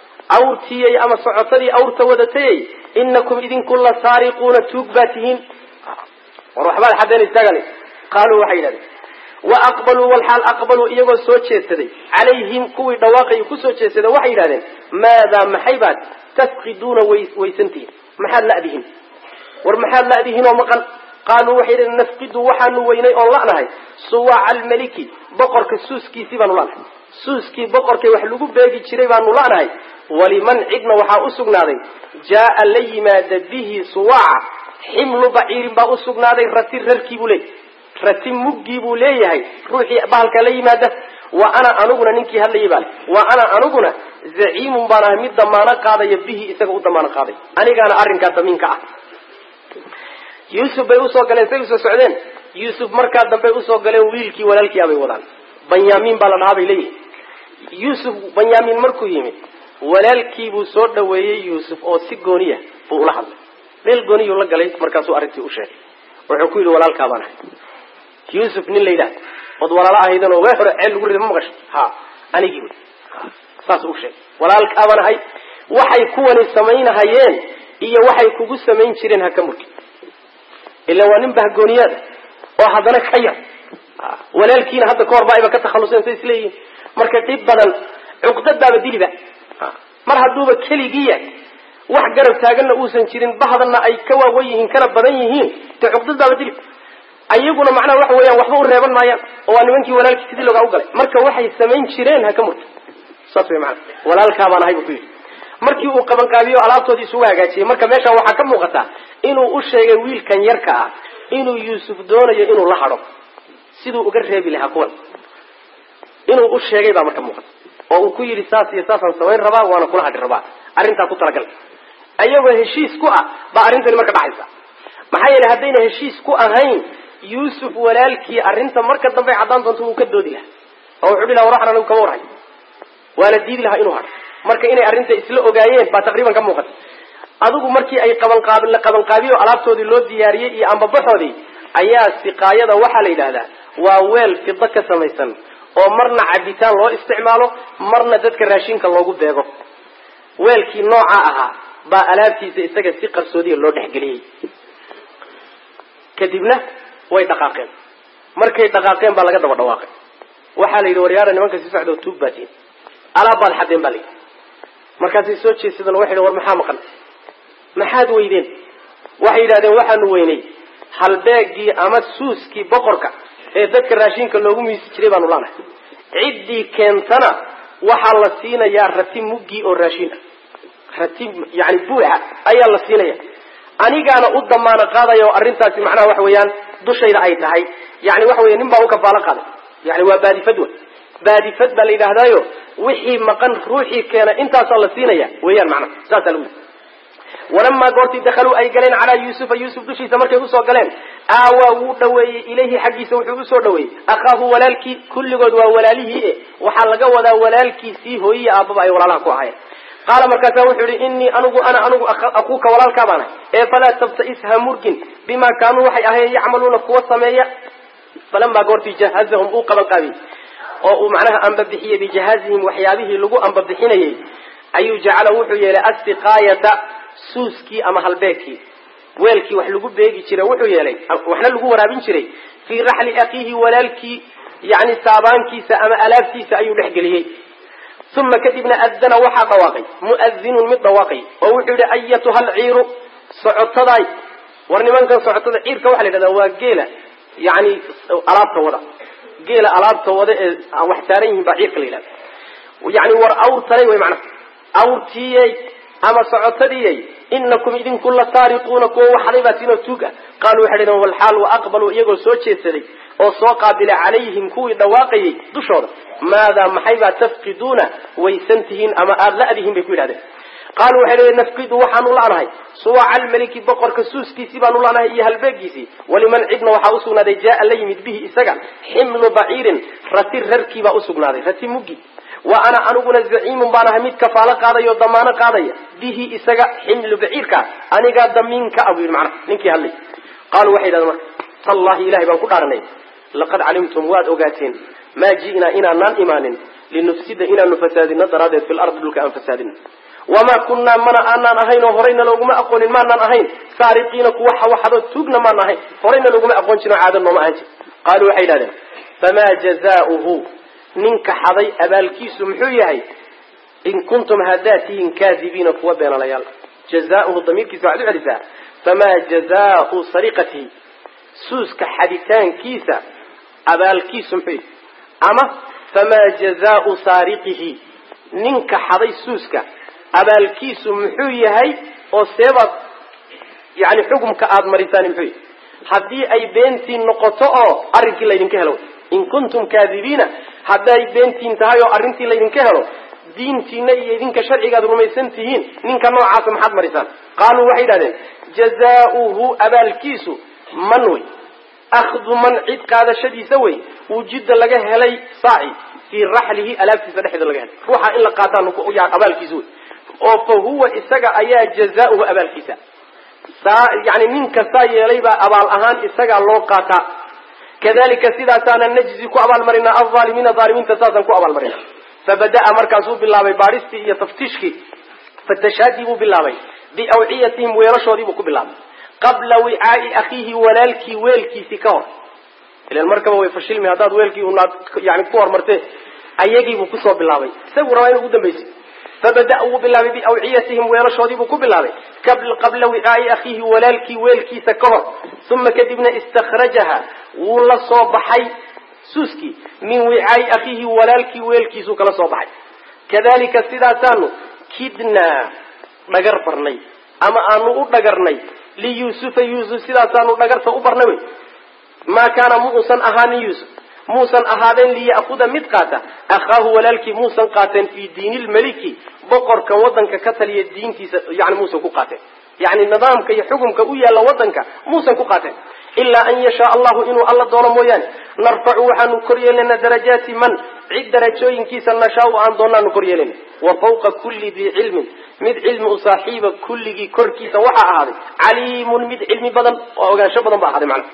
Speaker 2: أورتي أما صعطتي أورت ودتي إنكم إذن كل سارقون توقباتهم وروح بال حدين استغلي قالوا وحيدا وأقبلوا والحال أقبلوا إيقوا سوچيستدي عليهم كوي دواقي كسوچيستدي وحيدا ماذا محيبات تفقدون ويسنتين محال لأدهم والمحال لأدهم ومقال قالوا وحيدا نفقد وحن ويني الله نهي سواع الملكي بقر كسوسكي سيبان الله سوسكي بقركي wax lagu beegi jiray baan u laanahay waliman cidna waxa u sugnaaday jaa layma dabihi suwaa himlu ba'ir ba u sugnaaday rati rarkii buu leeyahay rati muggi buu leeyahay ruuxi bahalka la yimaada wa ana anuguna ninkii hadlayay bal wa ana anuguna za'iim bana mid damaana qaaday bihi isaga u damaana qaaday anigana arrinka taminka ah Yusuf bay u soo galeen say u soo socdeen Yusuf markaa dambe u soo galeen wiilkii walaalkii abay wadaan Benyamin baa la dhaabay leeyahay Yusuf Benyamin markuu yimid walaalkii buu soo dhaweeyay Yusuf oo si gooniya buu ula hadlay meel gooniyo la galay markaasuu arrintii u sheegay wuxuu ku yiri walaalka baan ahay Yusuf nin leeyahay oo walaal ahaydana way hore ceel ugu riday ma maqashay ha anigii saas u sheegay walaalka baan ahay waxay kuwani sameynahayeen iyo waxay kugu sameyn jireen haka murki ila waa nin bahgooniyada oo hadana ka yar walaalkiina hadda koor baa ka takhaluseen say isleeyihiin marka dib badan uqdadaaba diliba mar haduuba kaligiya wax garab taaganna uusan jirin bahadana ay ka waaweeyeen kana badan yihiin ta uqdadaaba dilib ayaguna macna wax weeyaan waxba u reeban maayaan oo nimankii walaalkii sidii looga galay marka waxay sameyn jireen haka murti saasay macna walaalka baan ahay ku markii uu qaban qaabiyo alaabtoodii isugu hagaajiyay marka meesha waxa ka muuqata inuu u sheegay wiilkan yarka ah inuu Yusuf doonayo inuu la hado sidoo uga reebi lahaa kuwan inuu u sheegay baa marka muuqata oo uu ku yiri saas iyo saasan sameyn rabaa waana kula hadhi rabaa arinta ku talagal ayagoo heshiis ku ah baa arintan marka dhaxaysa maxay yeelay hadayna heshiis ku ahayn Yusuf walaalkii arinta marka dambe cadaan doonto uu ka doodi lahaa oo wuxuu ilaa waraxna uu ka waray wala diidi lahaa inuu hado marka inay arinta isla ogaayeen baa taqriiban ka muuqata adigu markii ay qaban qaabiyo alaabtoodii loo diyaariyay iyo amba baxoodii ayaa siqaayada waxa la yiraahdaa waa weel fidda ka samaysan oo marna cabitaan loo isticmaalo marna dadka raashinka loogu beego weelkii nooca aha baa alaabtiisa isaga si qarsoodiga loo dhaxgeliyay kadibna way dhaqaaqeen markay dhaqaaqeen baa laga daba dhawaaqay waxa la yiri waryaara nimanka si socdo tuugbaatiin alaabad xadeen bali markaasay soo jeesadeen waxay war maxaa maqan maxaad weydeen waxay yiraahdeen waxaanu weynay halbeegii ama suuskii boqorka ee dadka raashinka loogu miisi jiray baanu laanahay cidii keentana waxa la siinayaa rati muggi oo raashin rati yaani buuxa ayaa la siinaya anigaana u damaana qaadayo arintaasi macnaha wax weeyaan dushayda ay tahay yaani wax weeyaan ninba uu ka faala qaaday yaani waa baadifad baa la yiraahdaayo wixii maqan ruuxii keena intaas la siinaya weeyaan macnaha saas lagu ولما قرتي دخلوا أي قلين على يوسف دشي سمركي وصو قلين ودوي إليه حقي سوحي وصو دوي أخاه ولالكي كل قد وولاليه وحلقا وذا ولالكي سيه هي أبابا يولالاكو عاية قال مركزا وحوري إني أنا أخوك ولالك بانا فلا تبتئسها مركن بما كانوا وحي أهي يعملون قوة سمية فلما قرتي جهزهم أوقب القابي ومعناها أنببحية بجهازهم وحيابه اللقو أنببحينيه أي جعل وحي لأستقاية سوسكي أما هالبيكي ويلكي وحلقو بيكي ترى وحي لي وحنا اللقو ورابين تري في رحل أخيه ولالكي يعني سابانكي سأما ألافكي سأيو لحقليه ثم كتبنا أذن وحا ضواقي مؤذن من ضواقي ووحي أيتها العير صعطتضاي ورني من كان صعطتضاي عير كوحل لذا واقيلة يعني ألابت وضع قيل ألابت وضع وحتارين بعير قليلا ويعني ور تري ومعنى أورتيي أما صعطتدي إنكم إذن كل سارقون كو وحريباتين وتوقع قالوا حرنا والحال وأقبلوا يقول سوتشي سري وسوقا بلا عليهم كوي دواقي دشور ماذا محيبا تفقدون ويسنتهين أما أغلأدهم بكل هذا قالوا حرنا نفقد وحانوا لعناي سواء الملك بقر كسوس كيسي بانوا لعناي إيها الباقيسي ولمن عدنا وحاوسونا دي جاء اللي يمد به إساقا حمل بعير رسير رركي بأسوقنا دي رسي مجي وأنا أنقنا الزعيم بانا هميد كفالة قاضي وضمانة قاضي به إساقا حمل بعيرك أنا قاد دمينك أبو المعنى ننكي هالي قالوا وحيدا المرك الله إلهي بانكو قارنين لقد علمتم واد أقاتين ما جئنا إنا نان إيمان لنفسد إنا نفسادنا درادت في الأرض لك أنفسادنا وما كنا منا أننا نهين وهرين لو ما أقول ما نهين سارقين كوحة وحدو توقنا ما نهين هرين لو ما أقول شنو عادل وما أنت قالوا وحيدا فما جزاؤه منك حضي أبالكيس محوية إن كنتم هداتين كاذبين قوة بين الليال جزاؤه الضمير كيس وعدو حديثا فما جزاء سرقته سوسك حديثان كيسا أبالكيس محوية أما فما جزاء سارقه منك حضي سوسك أبالكيس محوية وسبب يعني حكم كأب مريثان محوية حدي أي بنتي نقطة أرنك اللي ينكهلو إن كنتم كاذبين حدي بنتي انتهايو أرنتي اللي ينكهلو دينتي ني إذنك شرعي قد رميسنتهين نينك نوع عاصم حد مريثان قالوا وحيدا جزاؤه أبالكيس منوي أخذ من عد قادة شدي سوي وجد لغا هلي صاعي في رحله ألاف سنحد لغا هلي روحا إلا قاتان أبالكيس فهو إساق أيا جزاؤه أبالكيس يعني منك ساي ليبا أبال أهان إساق الله قاتا كذلك سيداتان النجزي كو أبال مرنا الظالمين ظالمين تساسا كو أبال مرنا فبدأ مركزو بالله بارستي يتفتشكي فتشادبوا بالله بأوعيتهم ويرشوا بالله قبل وعاء أخيه ولالكي ويلكي سكار إلى المركبة ويفشل من هذا ويلكي يعني كور مرته أيجي بكسوا بالله سووا رأيه قدام بيسي فبدأوا بالله بأوعيتهم ويرشوا بالله قبل وعاء أخيه ولالكي ويلكي سكار ثم كذبنا استخرجها ولا صباحي سوسكي من وعاء أخيه ولالكي ويلكي سوك لا صباحي كذلك سيداتانو كدنا نجربرني أما أنو نجرني ليوسف سيداتانو نجرت أبرنوي ما كان موسى أهاني يوسف موسى أهادين ليأخذ مدقاتا أخاه ولالكي موسى قاتن في دين الملكي بقر كوضن ككتل الدين يعني موسى كقاتل يعني النظام كي حكم كويا لوضنك موسى كقاتل إلا أن يشاء الله إنه الله دون مويان نرفعوها نكري لنا درجات من عد درجوين كيسا نشاء عن دونا نكري لنا وفوق كل ذي علم مد علم صاحب كل ذي كركيسا وحا هذا عليم مد علم بدن وغان شبضا بأحد معنا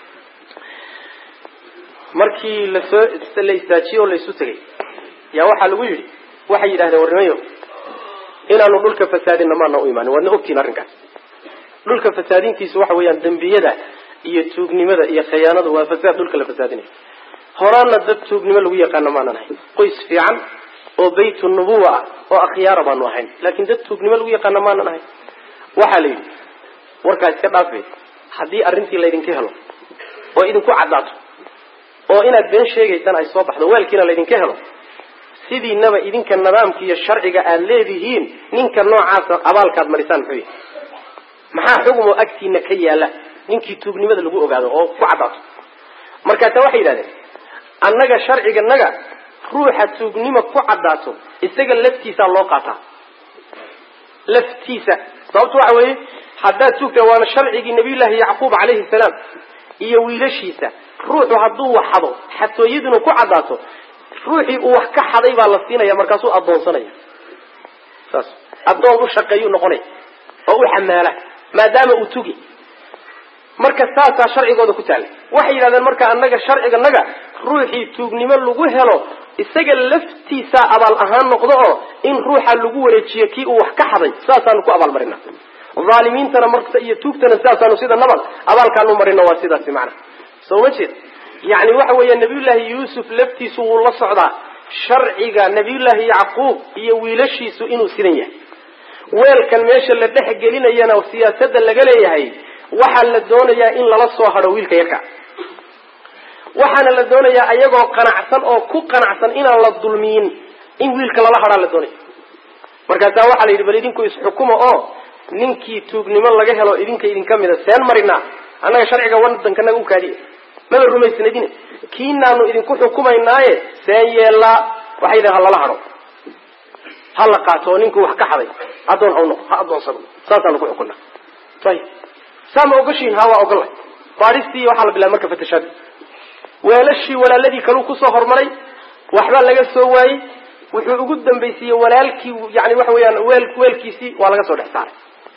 Speaker 2: markii la istaajiyo la isu tagay yaa waxa lagu yiri waxay yiraahdeen warmayo inaanu dhulka fasaadin ma u iimaan wadna ogtiin arrinkaas dhulka fasaadinkiisu waxa weeyaan dambiyada iyo tuugnimada iyo khiyaanada waa fasaad dhulka la fasaadinay horana dad tuugnimo lagu yaqaan ma nahay qoys fiican oo baytu nubuwa oo akhyaar baanu ahayn laakiin dad tuugnimo lagu yaqaan ma nahay waxa la yiri warkaas ka dhaafay hadii arrintii la idinka helo oo idinku cadaato oo inaad been sheegaysan ay soo baxdo weelkiina la idinka helo sidii naba idinka nidaamka iyo sharciga aad leedihiin ninka noocaas abaalkaad marisaan xuy maxaa xukumo agtiina ka yaala ninkii tuugnimada lagu ogaado oo ku cadaato marka taa waxay yiraahdeen annaga sharciga naga ruuxa tuugnimo ku cadaato isaga laftiisa loo qaataa laftiisa sababtu waxa weeye haddaad tugta waana sharcigii nabiyullaahi yacquub calayhi salaam iyo wiilashiisa ruuxu hadduu wax xado xatooyaduna ku caddaato ruuxii uu wax ka xaday baa la siinaya markaasuu addoonsanaya saas addoon u shaqeeyuu noqonaya oo u xamaala maadaama uu tugi marka saasaa sharcigooda ku taallay waxay yidhahdeen marka annaga sharciganaga ruuxii tuugnimo lagu helo isaga laftiisa abaal ahaan noqdo oo in ruuxa lagu wareejiyo kii uu wax ka xaday saasaanu ku abaalmarina aalimiintana marka iyo tuugtana saasaanu sida nabad abaalkaanu marino waa sidaasi macna soo ma jeed yani waxa weeye nabiyullaahi yuusuf laftiisu wuu la socdaa sharciga nabiyullaahi yacquub iyo wiilashiisu inuu sidan yahay weelkan meesha la dhex gelinayana siyaasadda laga leeyahay waxaa la doonayaa in lala soo hadho wiilka yarka waxaana la doonayaa ayagoo qanacsan oo ku qanacsan inaan la dulmiyin in wiilka lala hadhaa la doonaya markaasaa waxaa la yidhi bal idinku isxukuma oo ninkii tuugnimo laga helo idinka mida seen marinaa annaga sharciga wadankanaga u kaadiye maba rumaysnadine kiinaanu idinku xukumaynaaye seen yeellaa waxay yidhaha lala hadho ha la qaato oo ninkuu wax ka xaday addoon ha noqo ha addoonsado saasaanu ku xukunaa ayib saa ma ogashiin ha waa ogola baadhistii waxaa la bilaabay marka fatashada weelashii walaaladii kaluu kusoo hormaray waxbaa laga soo waayey wuxuu ugu dambaysiiyey walaalkii yani waxa weeyaan weelkiisii waa laga soo dhex saaray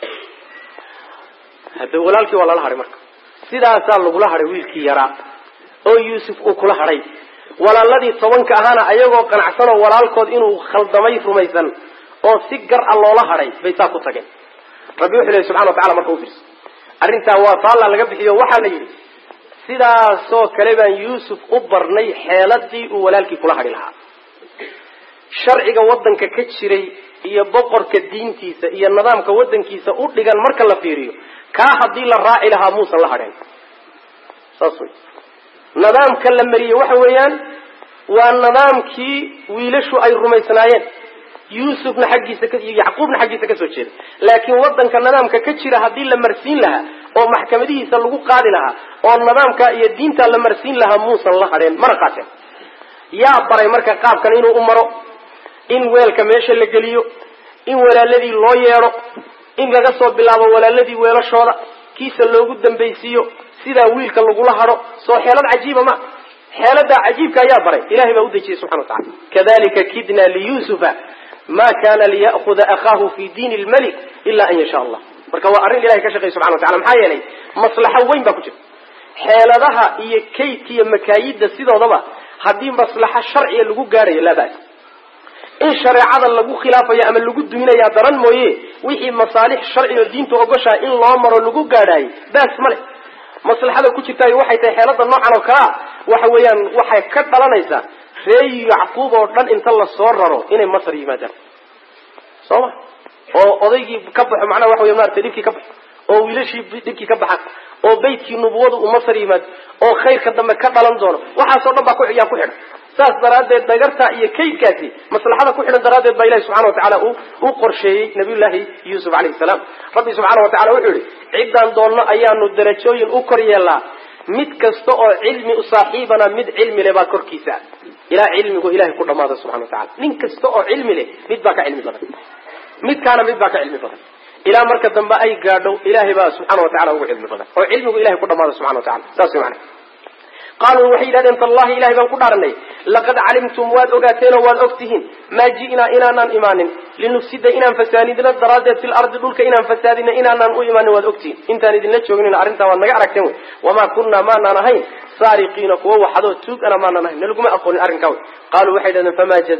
Speaker 2: hadda walaalkii waa lala hadhay marka sidaasaa lagula hadhay wiilkii yaraa oo yuusuf uu kula hadhay walaaladii 10 ahaana ayagoo qanacsan oo walaalkood inuu khaldamay rumaysan oo si gar ah loola hadhay bay saa ku tageen rabbi wuxuu leeyahay subxaanahu wa ta'aala marka uu fiirso arrintaa waa taalla laga bixiyo waxaa la yidhi sidaasoo kale baan yuusuf u barnay xeeladii uu walaalkii kula hadhi lahaa sharciga waddanka ka jiray iyo boqorka diintiisa iyo nidaamka waddankiisa u dhigan marka la fiiriyo kaa haddii la raaci lahaa muusan la hadheen saas wey nidaamka la mariyey waxa weeyaan waa nidaamkii wiilashu ay rumaysnaayeen yuusufna xaggiisa iyo yacquubna xaggiisa ka soo jeeda laakiin waddanka nidaamka ka jira haddii la marsiin lahaa oo maxkamadihiisa lagu qaadi lahaa oo nidaamka iyo diinta la marsiin lahaa muusan la hadheen mana qaateen yaa baray marka qaabkan inuu u maro in weelka meesha la geliyo in walaaladii loo yeedho in laga soo bilaabo walaaladii weelashooda kiisa loogu dambaysiiyo sidaa wiilka lagula hadho soo xeelad cajiiba ma xeeladaa cajiibka ayaa baray ilahay baa u dejiyey subxana watacala kadalika kidna liyusufa ma kana liya'khuda akhaahu fi diin lmalik ila an yasha allah marka waa arrin ilahay ka shaqeey subxana watacala maxaa yeelay maslaxo weyn baa ku jirta xeeladaha iyo kaydka iyo makaayidda sidoodaba haddii maslaxo sharciga lagu gaadhayo laa ba'as in shareecada lagu khilaafayo ama lagu duminayaa daran mooye wixii masaalix sharciga diinta ogoshaa in loo maro lagu gaadhaayo baas male maslaxada ku jirtaayo waxay tahay xeelada noocan oo kalea waxa weeyaan waxay ka dhalanaysaa reer yacquub oo dhan inta la soo raro inay masar yimaadaan soo ma oo odaygii ka baxo macnaha waxa wey maarata dhibkii ka baxo oo wiilashii dhibkii ka baxan oo beydkii nubuwadu uu masar yimaado oo khayrka dambe ka dhalan doono waxaasoo dhan baa yaa ku xidhan saas daraaddeed dhagarta iyo kaydkaasi maslaxada ku xidhan daraaddeed baa ilahi subxana watacala u qorsheeyey nabiyullaahi yuusuf calayhi salaam rabbi subxaana watacala wuxuu yihi ciddaan doonno ayaanu darajooyin u kor yeelnaa mid kasta oo cilmi u saaxiibana mid cilmi leh baa korkiisa ilaa cilmigu ilahay ku dhamaado subxana watacala nin kasta oo cilmi leh mid baa ka cilmi badan midkaana mid baa ka cilmi badan ilaa marka dambe ay gaadho ilahay baa subxaana watacala ugu cilmi badan oo cilmigu ilahay ku dhamaado subxana watacala saas way macana qaaluu waxay yidhahdeen tallahi ilahay baan ku dhaaranay laqad calimtum waad ogaateenoo waad ogtihiin maa ji'naa inaanaan imaanin linufsida inaan fasaanidino daraaddeed fil ardi dhulka inaan fasaadino inaanaan u imaanin waad ogtihiin intaan idinla joognin arrintaa waad naga aragteen wey wamaa kunnaa maanaan ahayn saariqiina kuwa waxadoo tuugana maanaan ahayn nalaguma aqoonin arrinkaa wey qaaluu waxay yidhahdeen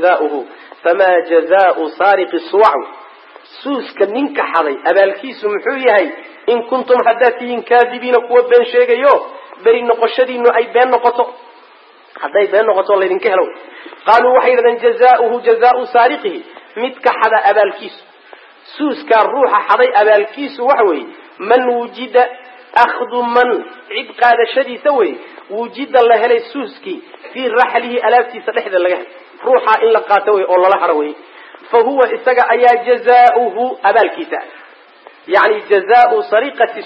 Speaker 2: famaa jazaau saariqi suwac suuska ninka xaday abaalkiisu muxuu yahay in kuntum haddaad tihiin kaadibiina kuwa been sheegayo beri noqoshadiinu ay been noqoto hadday been noqoto laydinka helo qaaluu waxay yidhahdeen jazaauhu jazaau saariqihi midka xada abaalkiisu suuskaa ruuxa xaday abaalkiisu waxa weeye man wujida akhdu man cid qaadashadiisa wey wujida la helay suuskii fii raxlihi alaabtiisa dhexda laga helay ruuxaa in la qaato wey oo lala haro wey fa huwa isaga ayaa jazaauhu abaalkiisa yani jazaau sariqati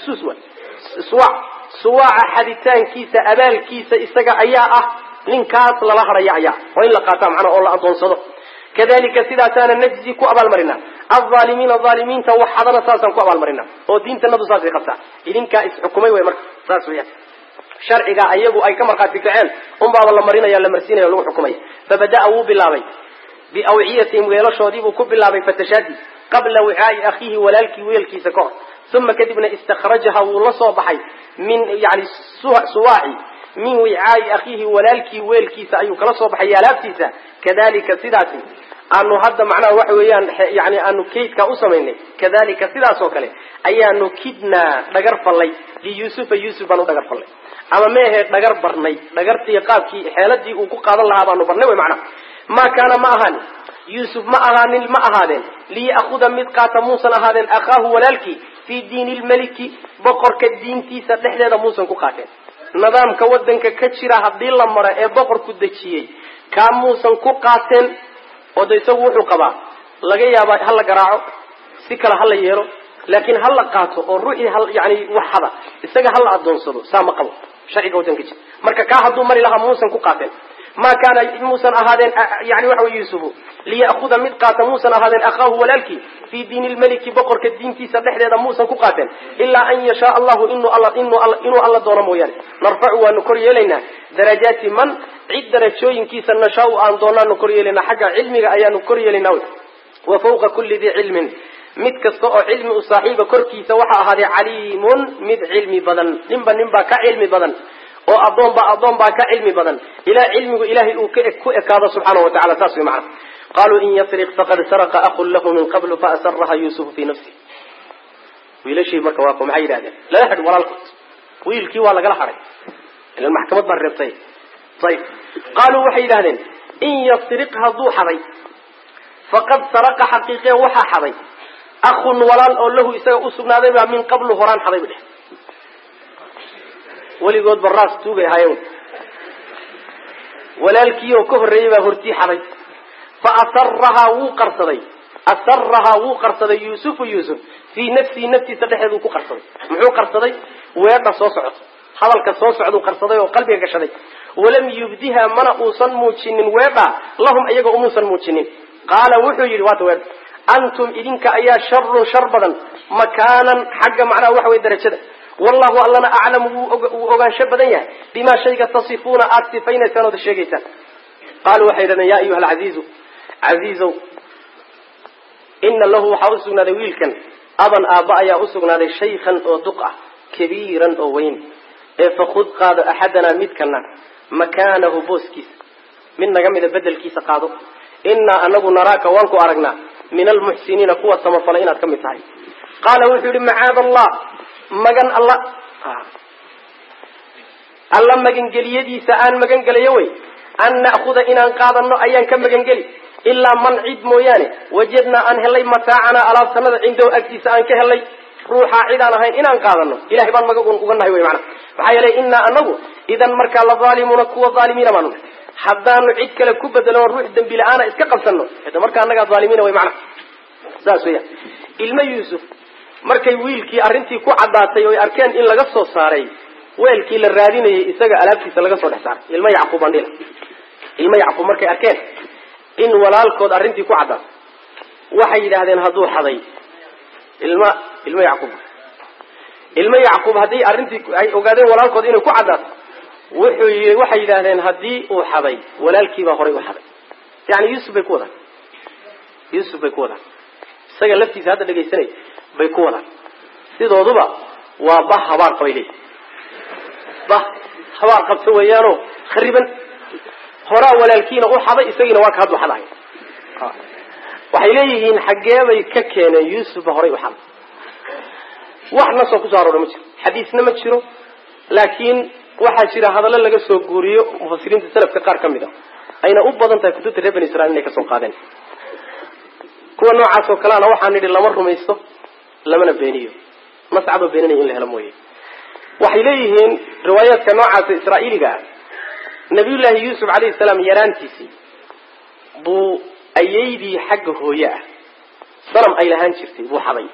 Speaker 2: suwaca xaditaankiisa abaalkiisa isaga ayaa ah ninkaas lala hadhaya ayaa oo in la qaataa macnaa oo la adoonsado kadalika sidaasana najzi ku abaalmarina alzaalimiina zaalimiinta waxadana saasaan ku abaalmarina oo diintanadu saasay qabtaa idinkaa isxukumay way marka saas weeyaan sharciga ayagu ay ka markhaati kaceen unbaaba la marinaya la marsiinaya lagu xukumay fabada'a wuu bilaabay biawciyatihim weelashoodii buu ku bilaabay fatashaadi qabla wicaa'i akhiihi walaalkii weelkiisa kahor uma kadibna istakhrajaha wuu la soo baxay min yani suwaaci min wicaa'i akhiihi walaalkii weelkiisa ayuu kala soo baxay alaabtiisa kadalika sidaasi aanu hadda macnaha waxa weeyaan yani aanu kaydka u samaynay kadalika sidaas oo kale ayaanu kidnaa dhagar fallay liyuusufa yuusuf baan u dhagar fallay ama meehe dhagar barnay dhagartii qaabkii xeeladii uu ku qaadan lahaa baanu barnay way macnaha ma kaana ma ahaan yuusuf ma ahaadeen liya'khuda mid qaata muusan ahaadeen akhaahu walaalkii fii diini lmeliki boqorka diintiisa dhexdeeda muusan ku qaateen nidaamka wadanka ka jira haddii la maro ee boqorku dejiyey kaa muusan ku qaateen oo de isagu wuxuu qabaa laga yaaba hala garaaco si kale hala yeelo laakiin hala qaato oo ruuxii yani waxada isaga hala adoonsado saa ma qabo sharciga wadanka jira marka kaa hadduu mari lahaa muusan ku qaateen ma kaana muusan ahaadeen yani waxa wey yuusufu liya'khuda mid qaata muusan ahaadeen akhaahu walaalkii fii diini lmeliki boqorka diintiisa dhexdeeda muusan ku qaateen ilaa an yashaa allahu inuu alla doono mooyaane narfacu waanu kor yeelaynaa darajaati man cid darajooyinkiisa nashaau aan doonaanu kor yeelaynaa xagga cilmiga ayaanu kor yeelaynaa wy wa fawqa kulli dii cilmin mid kasta oo cilmi u saaxiiba korkiisa waxa ahaaday caliimun mid cilmi badan ninbaa ka cilmi badan oo adoon baa ka cilmi badan ilaa cilmigu ilaahay uu ku ekaado subxaanahu watacala saas way macana qaluu in yasriq faqad saraqa aqun lahu min qablu faasaraha yuusufu fii nafsihi wiilashii marka waa maxay yidhahdeen lala hadh walaalkood wiilkii waa lagala hadhay ilan maxkamad baa reebtay ayib qaaluu waxay yidhahdeen in yasriq hadduu xaday faqad saraqa xaqiiqe waxaa xaday aqun walaal oo lahu isaga usugnaaday baa min qablu horaan xaday bu dheh weligood baraas tuugay ahaayeen walaalkii oo ka horreeyay baa hortii xaday fa asarrahaa wuu qarsaday yuusuf fii nafsihi naftiisa dhexeeduu ku qarsaday muxuu qarsaday weedha soo socota hadalka soo socduu qarsaday oo qalbiga gashaday walam yubdiha mana uusan muujinin weedha lahum iyaga umuusan muujinin qaala wuxuu yidhi waata weedha antum idinka ayaa sharun shar badan makaanan xagga macnaha waxa way darajada wallahu allana aclamu wuu ogaansho badan yahay bimaa shayga tasifuuna aada sifaynaysaan ood sheegaysaan qaaluu waxay yidhahdeen yaa ayuha alcaziizu caziizow ina lahu waxaa usugnaaday wiilkan aban aabba ayaa usugnaaday shaykhan oo duq ah kabiiran oo weyn ee fakud qaado axadanaa midkana makaanahu booskiisa mid naga mida bedelkiisa qaado inaa anagu naraaka waan ku aragnaa min almuxsiniina kuwa samafala inaad ka mid tahay qaala wuxuu yihi macaada allah magan alla magangeliyadiisa aan magangelayo wey an na'khuda inaan qaadano ayaan ka magangeli ilaa man cid mooyaane wajadnaa aan helay mataacanaa alaabtanada cindahu agtiisa aan ka helay ruuxaa cid aan ahayn inaan qaadano ilahay baan magan uga nahay wey mana maxaa yeelay inaa anagu idan markaa la zaalimuuna kuwa zaalimiina baanu haddaanu cid kale ku bedelon ruux dembi la-aana iska qabsano hada markaa annagaa zaalimiina wey mana saas weyaan ilma yuusuf markay wiilkii arrintii ku caddaatay oy arkeen in laga soo saaray weelkii la raadinayay isaga alaabtiisa laga soo dhex saaray ilma yacquub andhila ilma yacquub markay arkeen in walaalkood arrintii ku caddaatay waxay yidhaahdeen hadduu xaday ilma yacquub haddii arrintii ay ogaadeen walaalkood inay ku caddaato waxay yidhaahdeen haddii uu xaday walaalkiibaa horay u xaday yani yuusuf bay ku wadaan isaga laftiisa hadda dhegaysanay bay ku wadaan sidooduba waa bah habaar qabay leeyihin bah habaar qabta weeyaanoo khariban horaa walaalkiina u xaday isagiina waa ka haddu xadahay waxay leeyihiin xaggeebay ka keeneen yuusufba horay u xaday wax nasoo kusoo aroora ma jiro xadiisna ma jiro laakiin waxaa jira hadallo laga soo guuriyo mufasiriinta salafka qaar ka mid a ayna u badan tahay kutubta reer bani israiil inay kasoo qaadeen kuwa noocaas oo kaleana waxaan nidhi lama rumaysto lamana beeniyo mascaba beeninaya in la helo mooye waxay leeyihiin riwaayaadka noocaasa israa'iiliga ah nabiyullaahi yuusuf calayhi salaam yaraantiisii buu ayeydii xagga hooye ah sanam ay lahaan jirtay buu xaday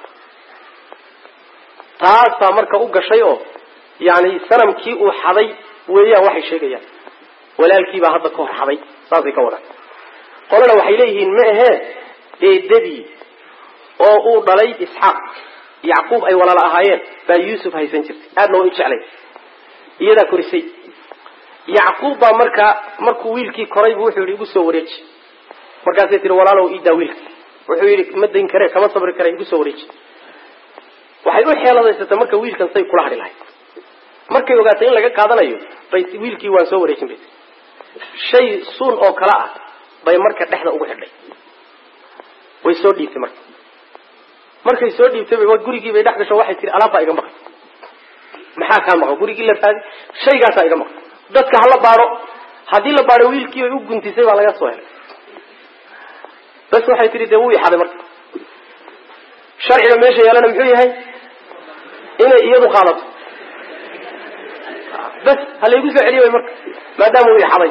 Speaker 2: taasaa marka u gashay oo yani sanamkii uu xaday weeyaan waxay sheegayaan walaalkiibaa hadda ka hor xaday saasay ka wadaan qolana waxay leeyihiin ma ahee eedadii oo uu dhalay isxaaq yacquub ay walaala ahaayeen baa yuusuf haysan jirtay aadna waa u jeclay iyadaa korisay yacquub baa markuu wiilkii koray buu wuxuu yidhi igu soo wareeji markaasay tihi walaalow iidaa wiilka wuxuu yidhi ma dayn kare kama sabri kare igu soo wareeji waxay u xeeladaysatay marka wiilkan say kula hadhi lahayd markay ogaatay in laga qaadanayo bay wiilkii waan soo wareejin bay shay suun oo kala ah bay marka dhexda ugu xidhay way soo dhiibtay markay soo dhiibtay gurigii bay dhex gasho waxay tihi alaab baa iga maqan maxaa kaa maqan gurigii la raadi shaygaasaa iga maqan dadka hala baadho haddii la baadho wiilkii ay u guntisay baa laga soo helay bas waxay tihi dee wuu ixaday marka sharciga meesha yaalana muxuu yahay inay iyadu qaadato bas halaygu soo celiyo marka maadaama uu ixaday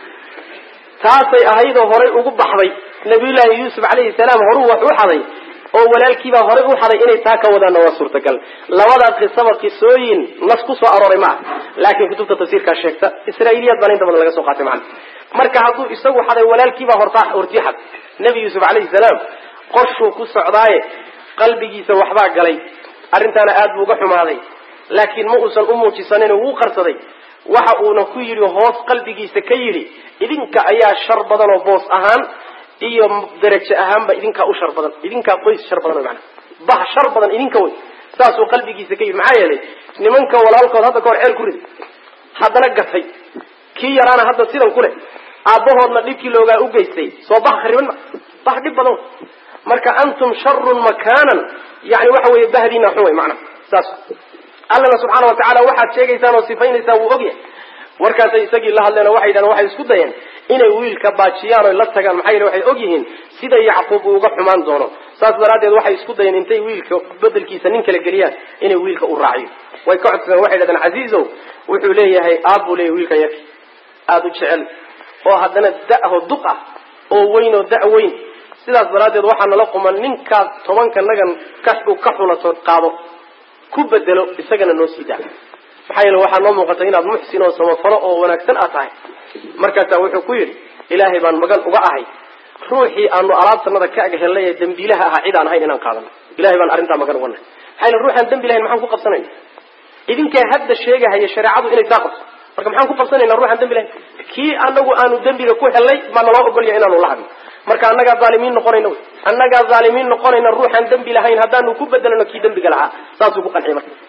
Speaker 2: taasay ahaydoo horay ugu baxday nabiyullaahi yuusuf calayhi salaam horuu wax u xaday oo walaalkiibaa horay u xaday inay taa ka wadaanna waa suurtagal labada qisaba qisooyin nas ku soo arooray ma ah laakiin kutubta tafsiirkaa sheegta israa'iiliyaad baan inta badan laga soo qaatay macna marka hadduu isagu xaday walaalkiibaa hortii xad nebi yuusuf calayhi salaam qoshuu ku socdaaye qalbigiisa waxbaa galay arrintaana aad buu uga xumaaday laakiin ma uusan u muujisanin wuu qarsaday waxa uuna ku yidhi hoos qalbigiisa ka yidhi idinka ayaa shar badan oo boos ahaan iyo darajo ahaanba idinkaa u shar badan idinkaa qoys shar badan macna bah shar badan idinka wey saasuu qalbigiisa ka yidhi maxaa yeelay nimanka walaalkood hadda kahor ceel ku riday haddana gatay kii yaraana hadda sidan ku leh aabbahoodna dhibkii loogaa u geystay soo bah khariban ma bah dhib badan marka antum sharun makaanan yani waxa weeye bahdiina xun wey macna saas allana subxaana watacaala waxaad sheegaysaan oo sifaynaysaa wuu ogyahay warkaasay isagii la hadleen oo waxay yidhahdeen waxay isku dayeen inay wiilka baajiyaan oo la tagaan maxaa yeele waxay og yihiin sida yacquub uu uga xumaan doono saas daraaddeed waxay isku dayeen intay wiilka bedelkiisa nin kala geliyaan inay wiilka u raaciyo way ka codsadeen waxay yidhahdeen casiizow wuxuu leeyahay aabbuu leeyahy wiilkan yarki aada u jecel oo haddana da'ho duq ah oo weyn oo da' weyn sidaas daraaddeed waxaa nala quman ninkaas tobanka nagan ka xulato qaado ku bedelo isagana noo sii daa maxaa yeele waxaa noo muuqata inaad muxsin oo samafalo oo wanaagsan aad tahay markaasaa wuxuu ku yidhi ilaahay baan magan uga ahay ruuxii aanu alaabtanada ka ag hellay ee dembiilaha ahaa cid aan ahayn inaan qaadano ilahay baan arrintaa magan uga nahay maxaa yeele ruuxaan dembi lahayn maxaan ku qabsanayna idinkaa hadda sheegahaya shareecadu inay saa qabto marka maxaan ku qabsanayna ruuxaan dembi lahayn kii anagu aanu dembiga ku hellay baa naloo ogolya inaanu la hadno marka annagaa zaalimiin noqonayna wy annagaa zaalimiin noqonayna ruuxaan dembi lahayn haddaanu ku bedelano kii dembiga lahaa saasuu ku qanciyay marka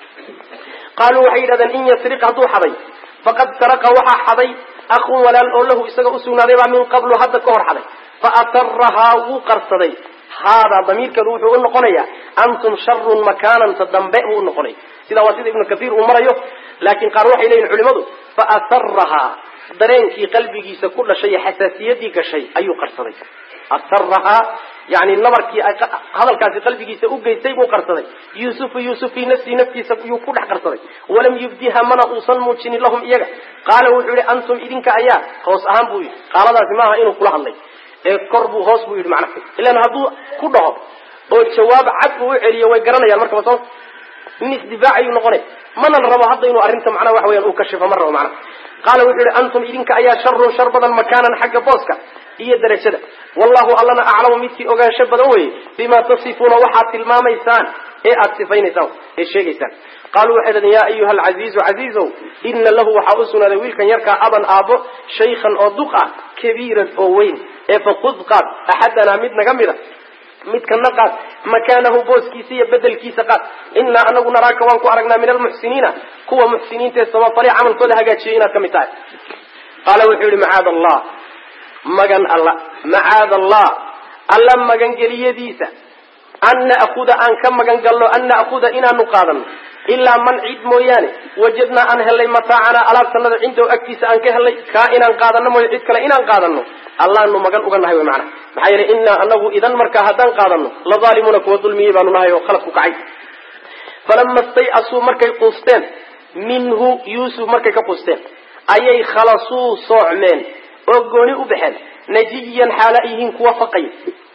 Speaker 2: qaaluu waxay yidhahdeen in yasriq hadduu xaday faqad saraqa waxaa xaday akhun walaal oo lahu isaga usugnaaday baa min qablu hadda ka hor xaday fa asarahaa wuu qarsaday haadaa damiirkeedu wuxuu u noqonayaa antum sharun makaanan ta dambe buu u noqonaya sidaa waa sida ibnu kaiir uu marayo laakiin qaar waxay leeyihin culimadu fa asarahaa dareenkii qalbigiisa ku dhashay iyo xasaasiyadii gashay ayuu qarsaday asarahaa yani nabarkii hadalkaasi qalbigiisa u geystay buu qarsaday yuusuf fii nafsii naftiisa yuu ku dhex qarsaday walam yubdiha mana uusan muujinin lahum iyaga qaala wuxuu yihi antum idinka ayaa hoos ahaan buu yidhi qaaladaasi maaha inuu kula hadlay ee kor buu hoos buu yidhi macnaha ilaan hadduu ku dhaho oo jawaab cad uu u celiyo way garanayaan markaba soo nin isdifaac ayuu noqonay mana la rabo hadda inuu arrinta macnaha waxa weyaan uu kashifo ma rabo macnaha qaala wuxuu yihi antum idinka ayaa sharun shar badan makaanan xagga booska iyo darajada wallahu allana aclamu midkii ogaansho badan weye bima tasifuuna waxaad tilmaamaysaan ee aada sifaynaysaan ee sheegaysaan qaaluu waxay dhahdeen yaa ayuha alcaziizu casiizow ina lahu waxaa u sugnaaday wiilkan yarkaa aban aabbo shaykhan oo duq ah kabiiran oo weyn ee faqud qaad axadanaa mid naga mida midkana qaad makaanahu booskiisa iyo bedelkiisa qaad inaa anagu naraaka waan ku aragnaa min almuxsiniina kuwa muxsiniinta ee samafale camalkooda hagaajiyay inaad ka mid tahay qaala wuxuu yihi macaad allah magan alla macaad allah alla magangeliyadiisa an na'kuda aan ka magan galno an na'kuda inaanu qaadano ilaa man cid mooyaane wajadnaa aan hellay mataacanaa alaabtanada cindahu agtiisa aan ka hellay kaa inaan qaadano mooyo cid kale inaan qaadano allaanu magan uga nahay wy macana maxaa yeele inaa anagu idan markaa haddaan qaadano la zaalimuuna kuwa dulmiyey baanu nahay oo khalad ku kacay falama stay'asuu markay quusteen minhu yuusuf markay ka quusteen ayay khalasuu soocmeen oo gooni u baxeen najiyan xaala ay yihiin kuwa faqaya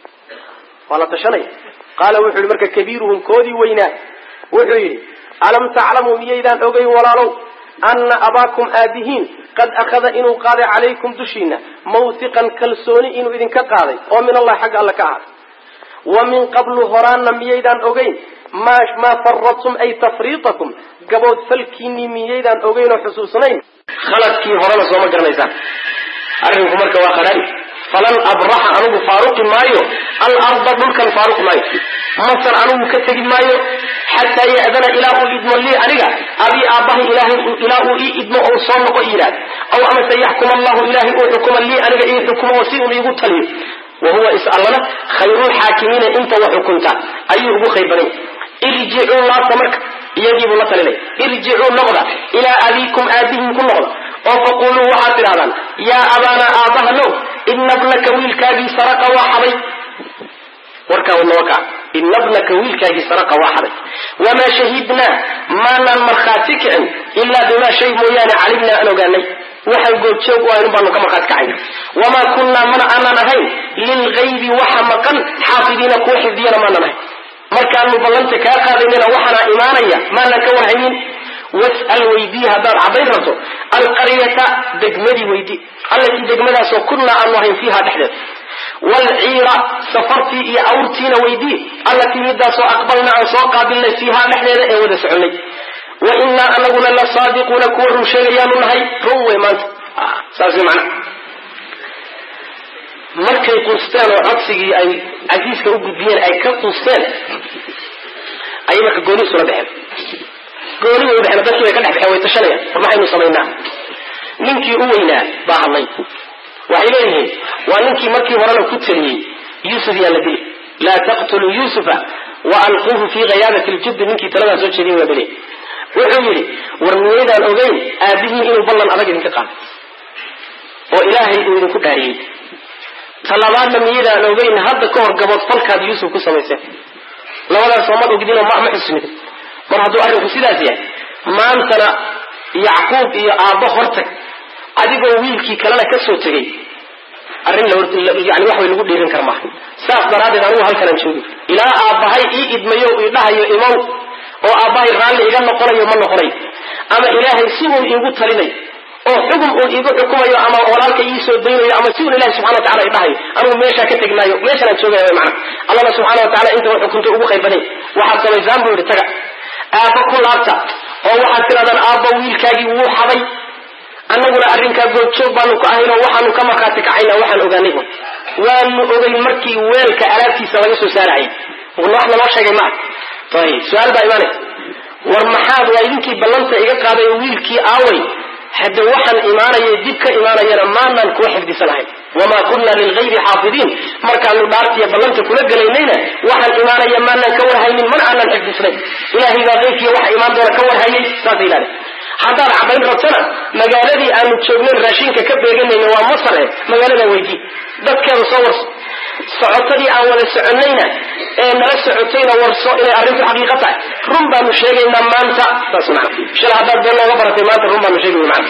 Speaker 2: waa la tashanaya qaala wuxuu yihi marka kabiiruhum koodii weynaa wuxuu yidhi alam taclamuu miyaydaan ogeyn walaalow أن أباكم آبهين قد أخذ إنه قاضي عليكم دشينا موثقا كالسوني إنه إذن كقاضي ومن الله حق الله كعاد ومن قبل هرانا ميدان أغين ما فرطتم أي تفريطكم قبوت فالكيني ميدان أغين وحسوسنين خلت كي هرانا سوما قرنيسان أرنكم مركا وآخرين فلن أبرح أنه فاروق مايو الأرض ملكا فاروق مايو مصر أنه مكتب مايو حتى يأذن إله إذن لي أريد أبي آبه إله إذن أو صنق إيراد أو أما سيحكم الله إله أحكم لي أريد إيه حكم وسيء يقول تليه وهو إسأل الله خير الحاكمين أنت وحكمت أيه خيبني ارجعوا الله تمرك يجب الله تليه ارجعوا النغضة إلى أبيكم آبهم كل نغضة وفقولوا وحاطر هذا يا أبانا آبه له إن ابنك ويلكاجي سرق واحد وركا والنوكا إن ابنك ويلكاجي سرق واحد وما شهدنا ما نمرخاتك إلا بما شيء ميان علمنا أنه قال لي وحي قلت شوق وينبغن كما قد كعين وما كنا من أمانا هين للغيب وحمقا حافظين كوحدين ما نمهين مركا مبلنت كاقاذنين وحنا إيمانيا ما نكور هين واسأل ويديها دار عبيرته القرية دقمدي ويدي التي دقمدها سو كنا أنوهين فيها تحدث والعيرة سفرتي أورتين ويدي التي مدى سو أقبلنا عن سوق قابلنا فيها نحن ودى سعوني وإنا أنه لصادقون كور شيئا نهي روي مانت سأسي معنا مركي قنستان وعطسي أي عزيزك أقودين أي كقنستان أي مركي قولي سورة بحب قولي وبحنا بس ويكن حبحا ويتشنيا فرمحينو صمينا ننكي روينا باع الله وإليه وننكي مركي ورانا كتلي يوسف يا نبي لا تقتلوا يوسف وألقوه في غيابة الجد منكي تلغى زوج شديد وبليه وحيري ورميدا الأغين آبه إنه بلن أرجل انتقام وإلهي إنه كداري طلبان ميدا الأغين هذا كهر قبض فلك يوسف كسميسه لولا صمد وقدينه ما حسنه mar hadduu arrinku sidaas yahay maantana yacquub iyo aabbo hortag adigoo wiilkii kalena ka soo tegey arrin yani wax way lagu dhiirin kar maaha saas daraaddeed anigu halkanaan joogo ilaa aabbahay ii idmayo ii dhahayo imow oo aabbahay raalli iga noqonayo ma noqonay ama ilaahay si uu iigu talinay oo xugum uu iigu xukumayo ama walaalka ii soo daynayo ama si uu ilaahay subxana wa tacala i dhahayo anigu meeshaa ka tegmaayo meeshanaan joogaya way macna allahna subxana wa tacala inta wuxuu kunta ugu qayb baday waxaad samaysaan buu yidhi taga aabba ku laabta oo waxaad tirahdaan aabba wiilkaagii wuu xaday annaguna arrinkaa goobjoog baanu ku ahayn oo waxaanu ka markhaati kacaynaa waxaan ogaanay waanu ogay markii weelka alaabtiisa laga soo saarayay wax naloo sheegay maa ayib su-aal baa imaanaysa war maxaad waa idinkii ballanta iga qaaday wiilkii aaway hadda waxaan imaanaya dib ka imaanayana maanaan kuwa xifdisanahayn wamaa kunna lilgaybi xaafidiin markaanu dhaartiya ballanta kula gelaynayna waxaan imaanaya maanaan ka warhaynin mana aanan xifdisnayn ilaahay baa qaybkiiya waxa imaan doona ka warhayay saasay idhahdeen haddaad caddayn rabtana magaaladii aanu joognayn raashinka ka beeganayna waa masar magaalada weydii dadkeeda soo warso socotadii aan wada soconnayna ee nala socotayna warso inay arrintu xaqiiqa tahay run baanu sheegaynaa maanta saas macna shala haddaad been looga baratay maanta run baanu sheegayna macna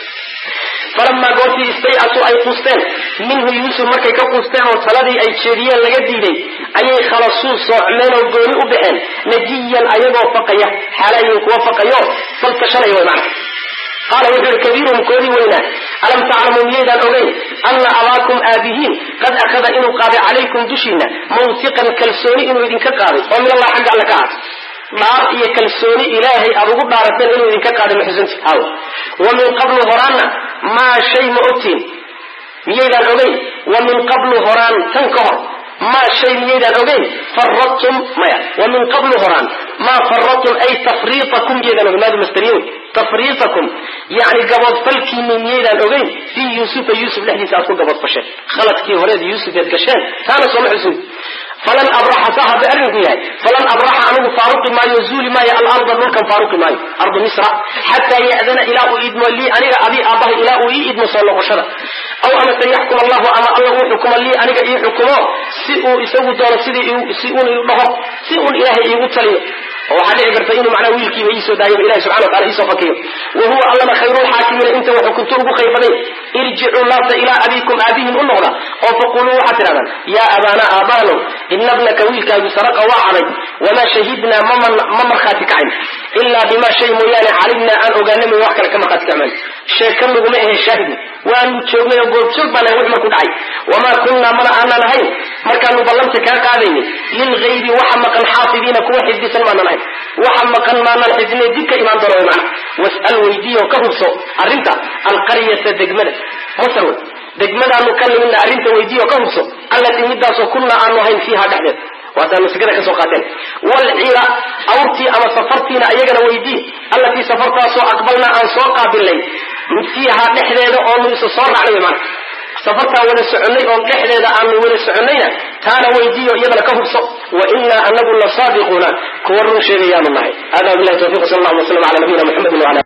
Speaker 2: falamaa goortii istay'asuu ay quusteen minhu yuusuf markay ka quusteen oo taladii ay jeediyeen laga diiday ayay khalasuu soocmeen oo gooni u baxeen najiyan ayagoo faqaya xaalayin kuwa faqayo bal tashanaya way macna qaala wuxuu yihi kabiiruhum koodii weynaa alam taclamuu miyaydaan ogeyn anna abaakum aabihiin qad akhada inuu qaaday calaykum dushiina mawsiqan kalsooni inuu idinka qaaday oo min allah xagga alle ka ahaatay dhaar iyo kalsooni ilaahay aad ugu dhaarateen inuu idinka qaaday maxusanti haw wa min qablu horaanna maa shay ma ogtiin miyaydaan ogeyn wa min qablu horaan tan ka hor ما شيء ميدان أوجين فرطتم مايا ومن قبل هران ما فرطتم أي تفريطكم ميدان أوجين ماذا مستريون تفريطكم يعني قبض فلكي من ميدان أوجين في يوسف لحدي سأتكون قبض فشل خلت كي هراد يوسف يتكشان كان صنع حسن فلن أبرح صاحب أرنقيا فلن أبرح عنه فاروق ما يزول ما الأرض ملكا فاروق ما أرض مصر حتى يأذن إلى أيد لي أنا أبي أباه إلى أيد مصلى وشرع أو أنا سيحكم الله أما الله حكم لي أنا إيه حكمه سئوا يسوي دار سئون الله سئون إلهي يقتلي وحد عبرت إنه معنى ويلكي ويسو دايما إله سبحانه وتعالى يسو فكيه وهو الله خير الحاكمين انت وحكمتم بخيفني ارجعوا الله إلى أبيكم أبيهم النغضة وفقولوا حترانا يا أبانا آبانو إن ابنك ويلك بسرق وعلي وما شهدنا ممن خاتك عين إلا بما شيء ميانا علمنا أن أغنم وحكا كما خاتك عمل الشيء كم لغمئه الشاهد وأن تشوفنا يقول شربنا وحما كنت عين وما كنا من أنا نهين ما كانوا ظلمتك هكذين للغيب وحمقا حافظين كوحد بسلمان نهين وحمقا ما نلحظين ديك إيمان ضروا معنا واسأل ويديه وكهبصوا أرنتا القرية دقمدة مصر دقمدة نكلم إن أرنتا ويديه وكهبصوا التي مدى كنا أنهين فيها دحدث وأتى مسكرة كسوقاتين والعيرة أورتي أما سفرتنا أيقنا ويديه التي سفرتها سوء أقبلنا أن سوقها بالليل فيها دحدث أو نسصر عليه معنا سفرتها ولا سعني أو دحدث أن ولا سعنينا كان ويديه يبنى كهبصوا وإنا أنه لصادقون كورن شيئا الله هذا بالله توفيق صلى الله عليه وسلم على نبينا محمد وعلى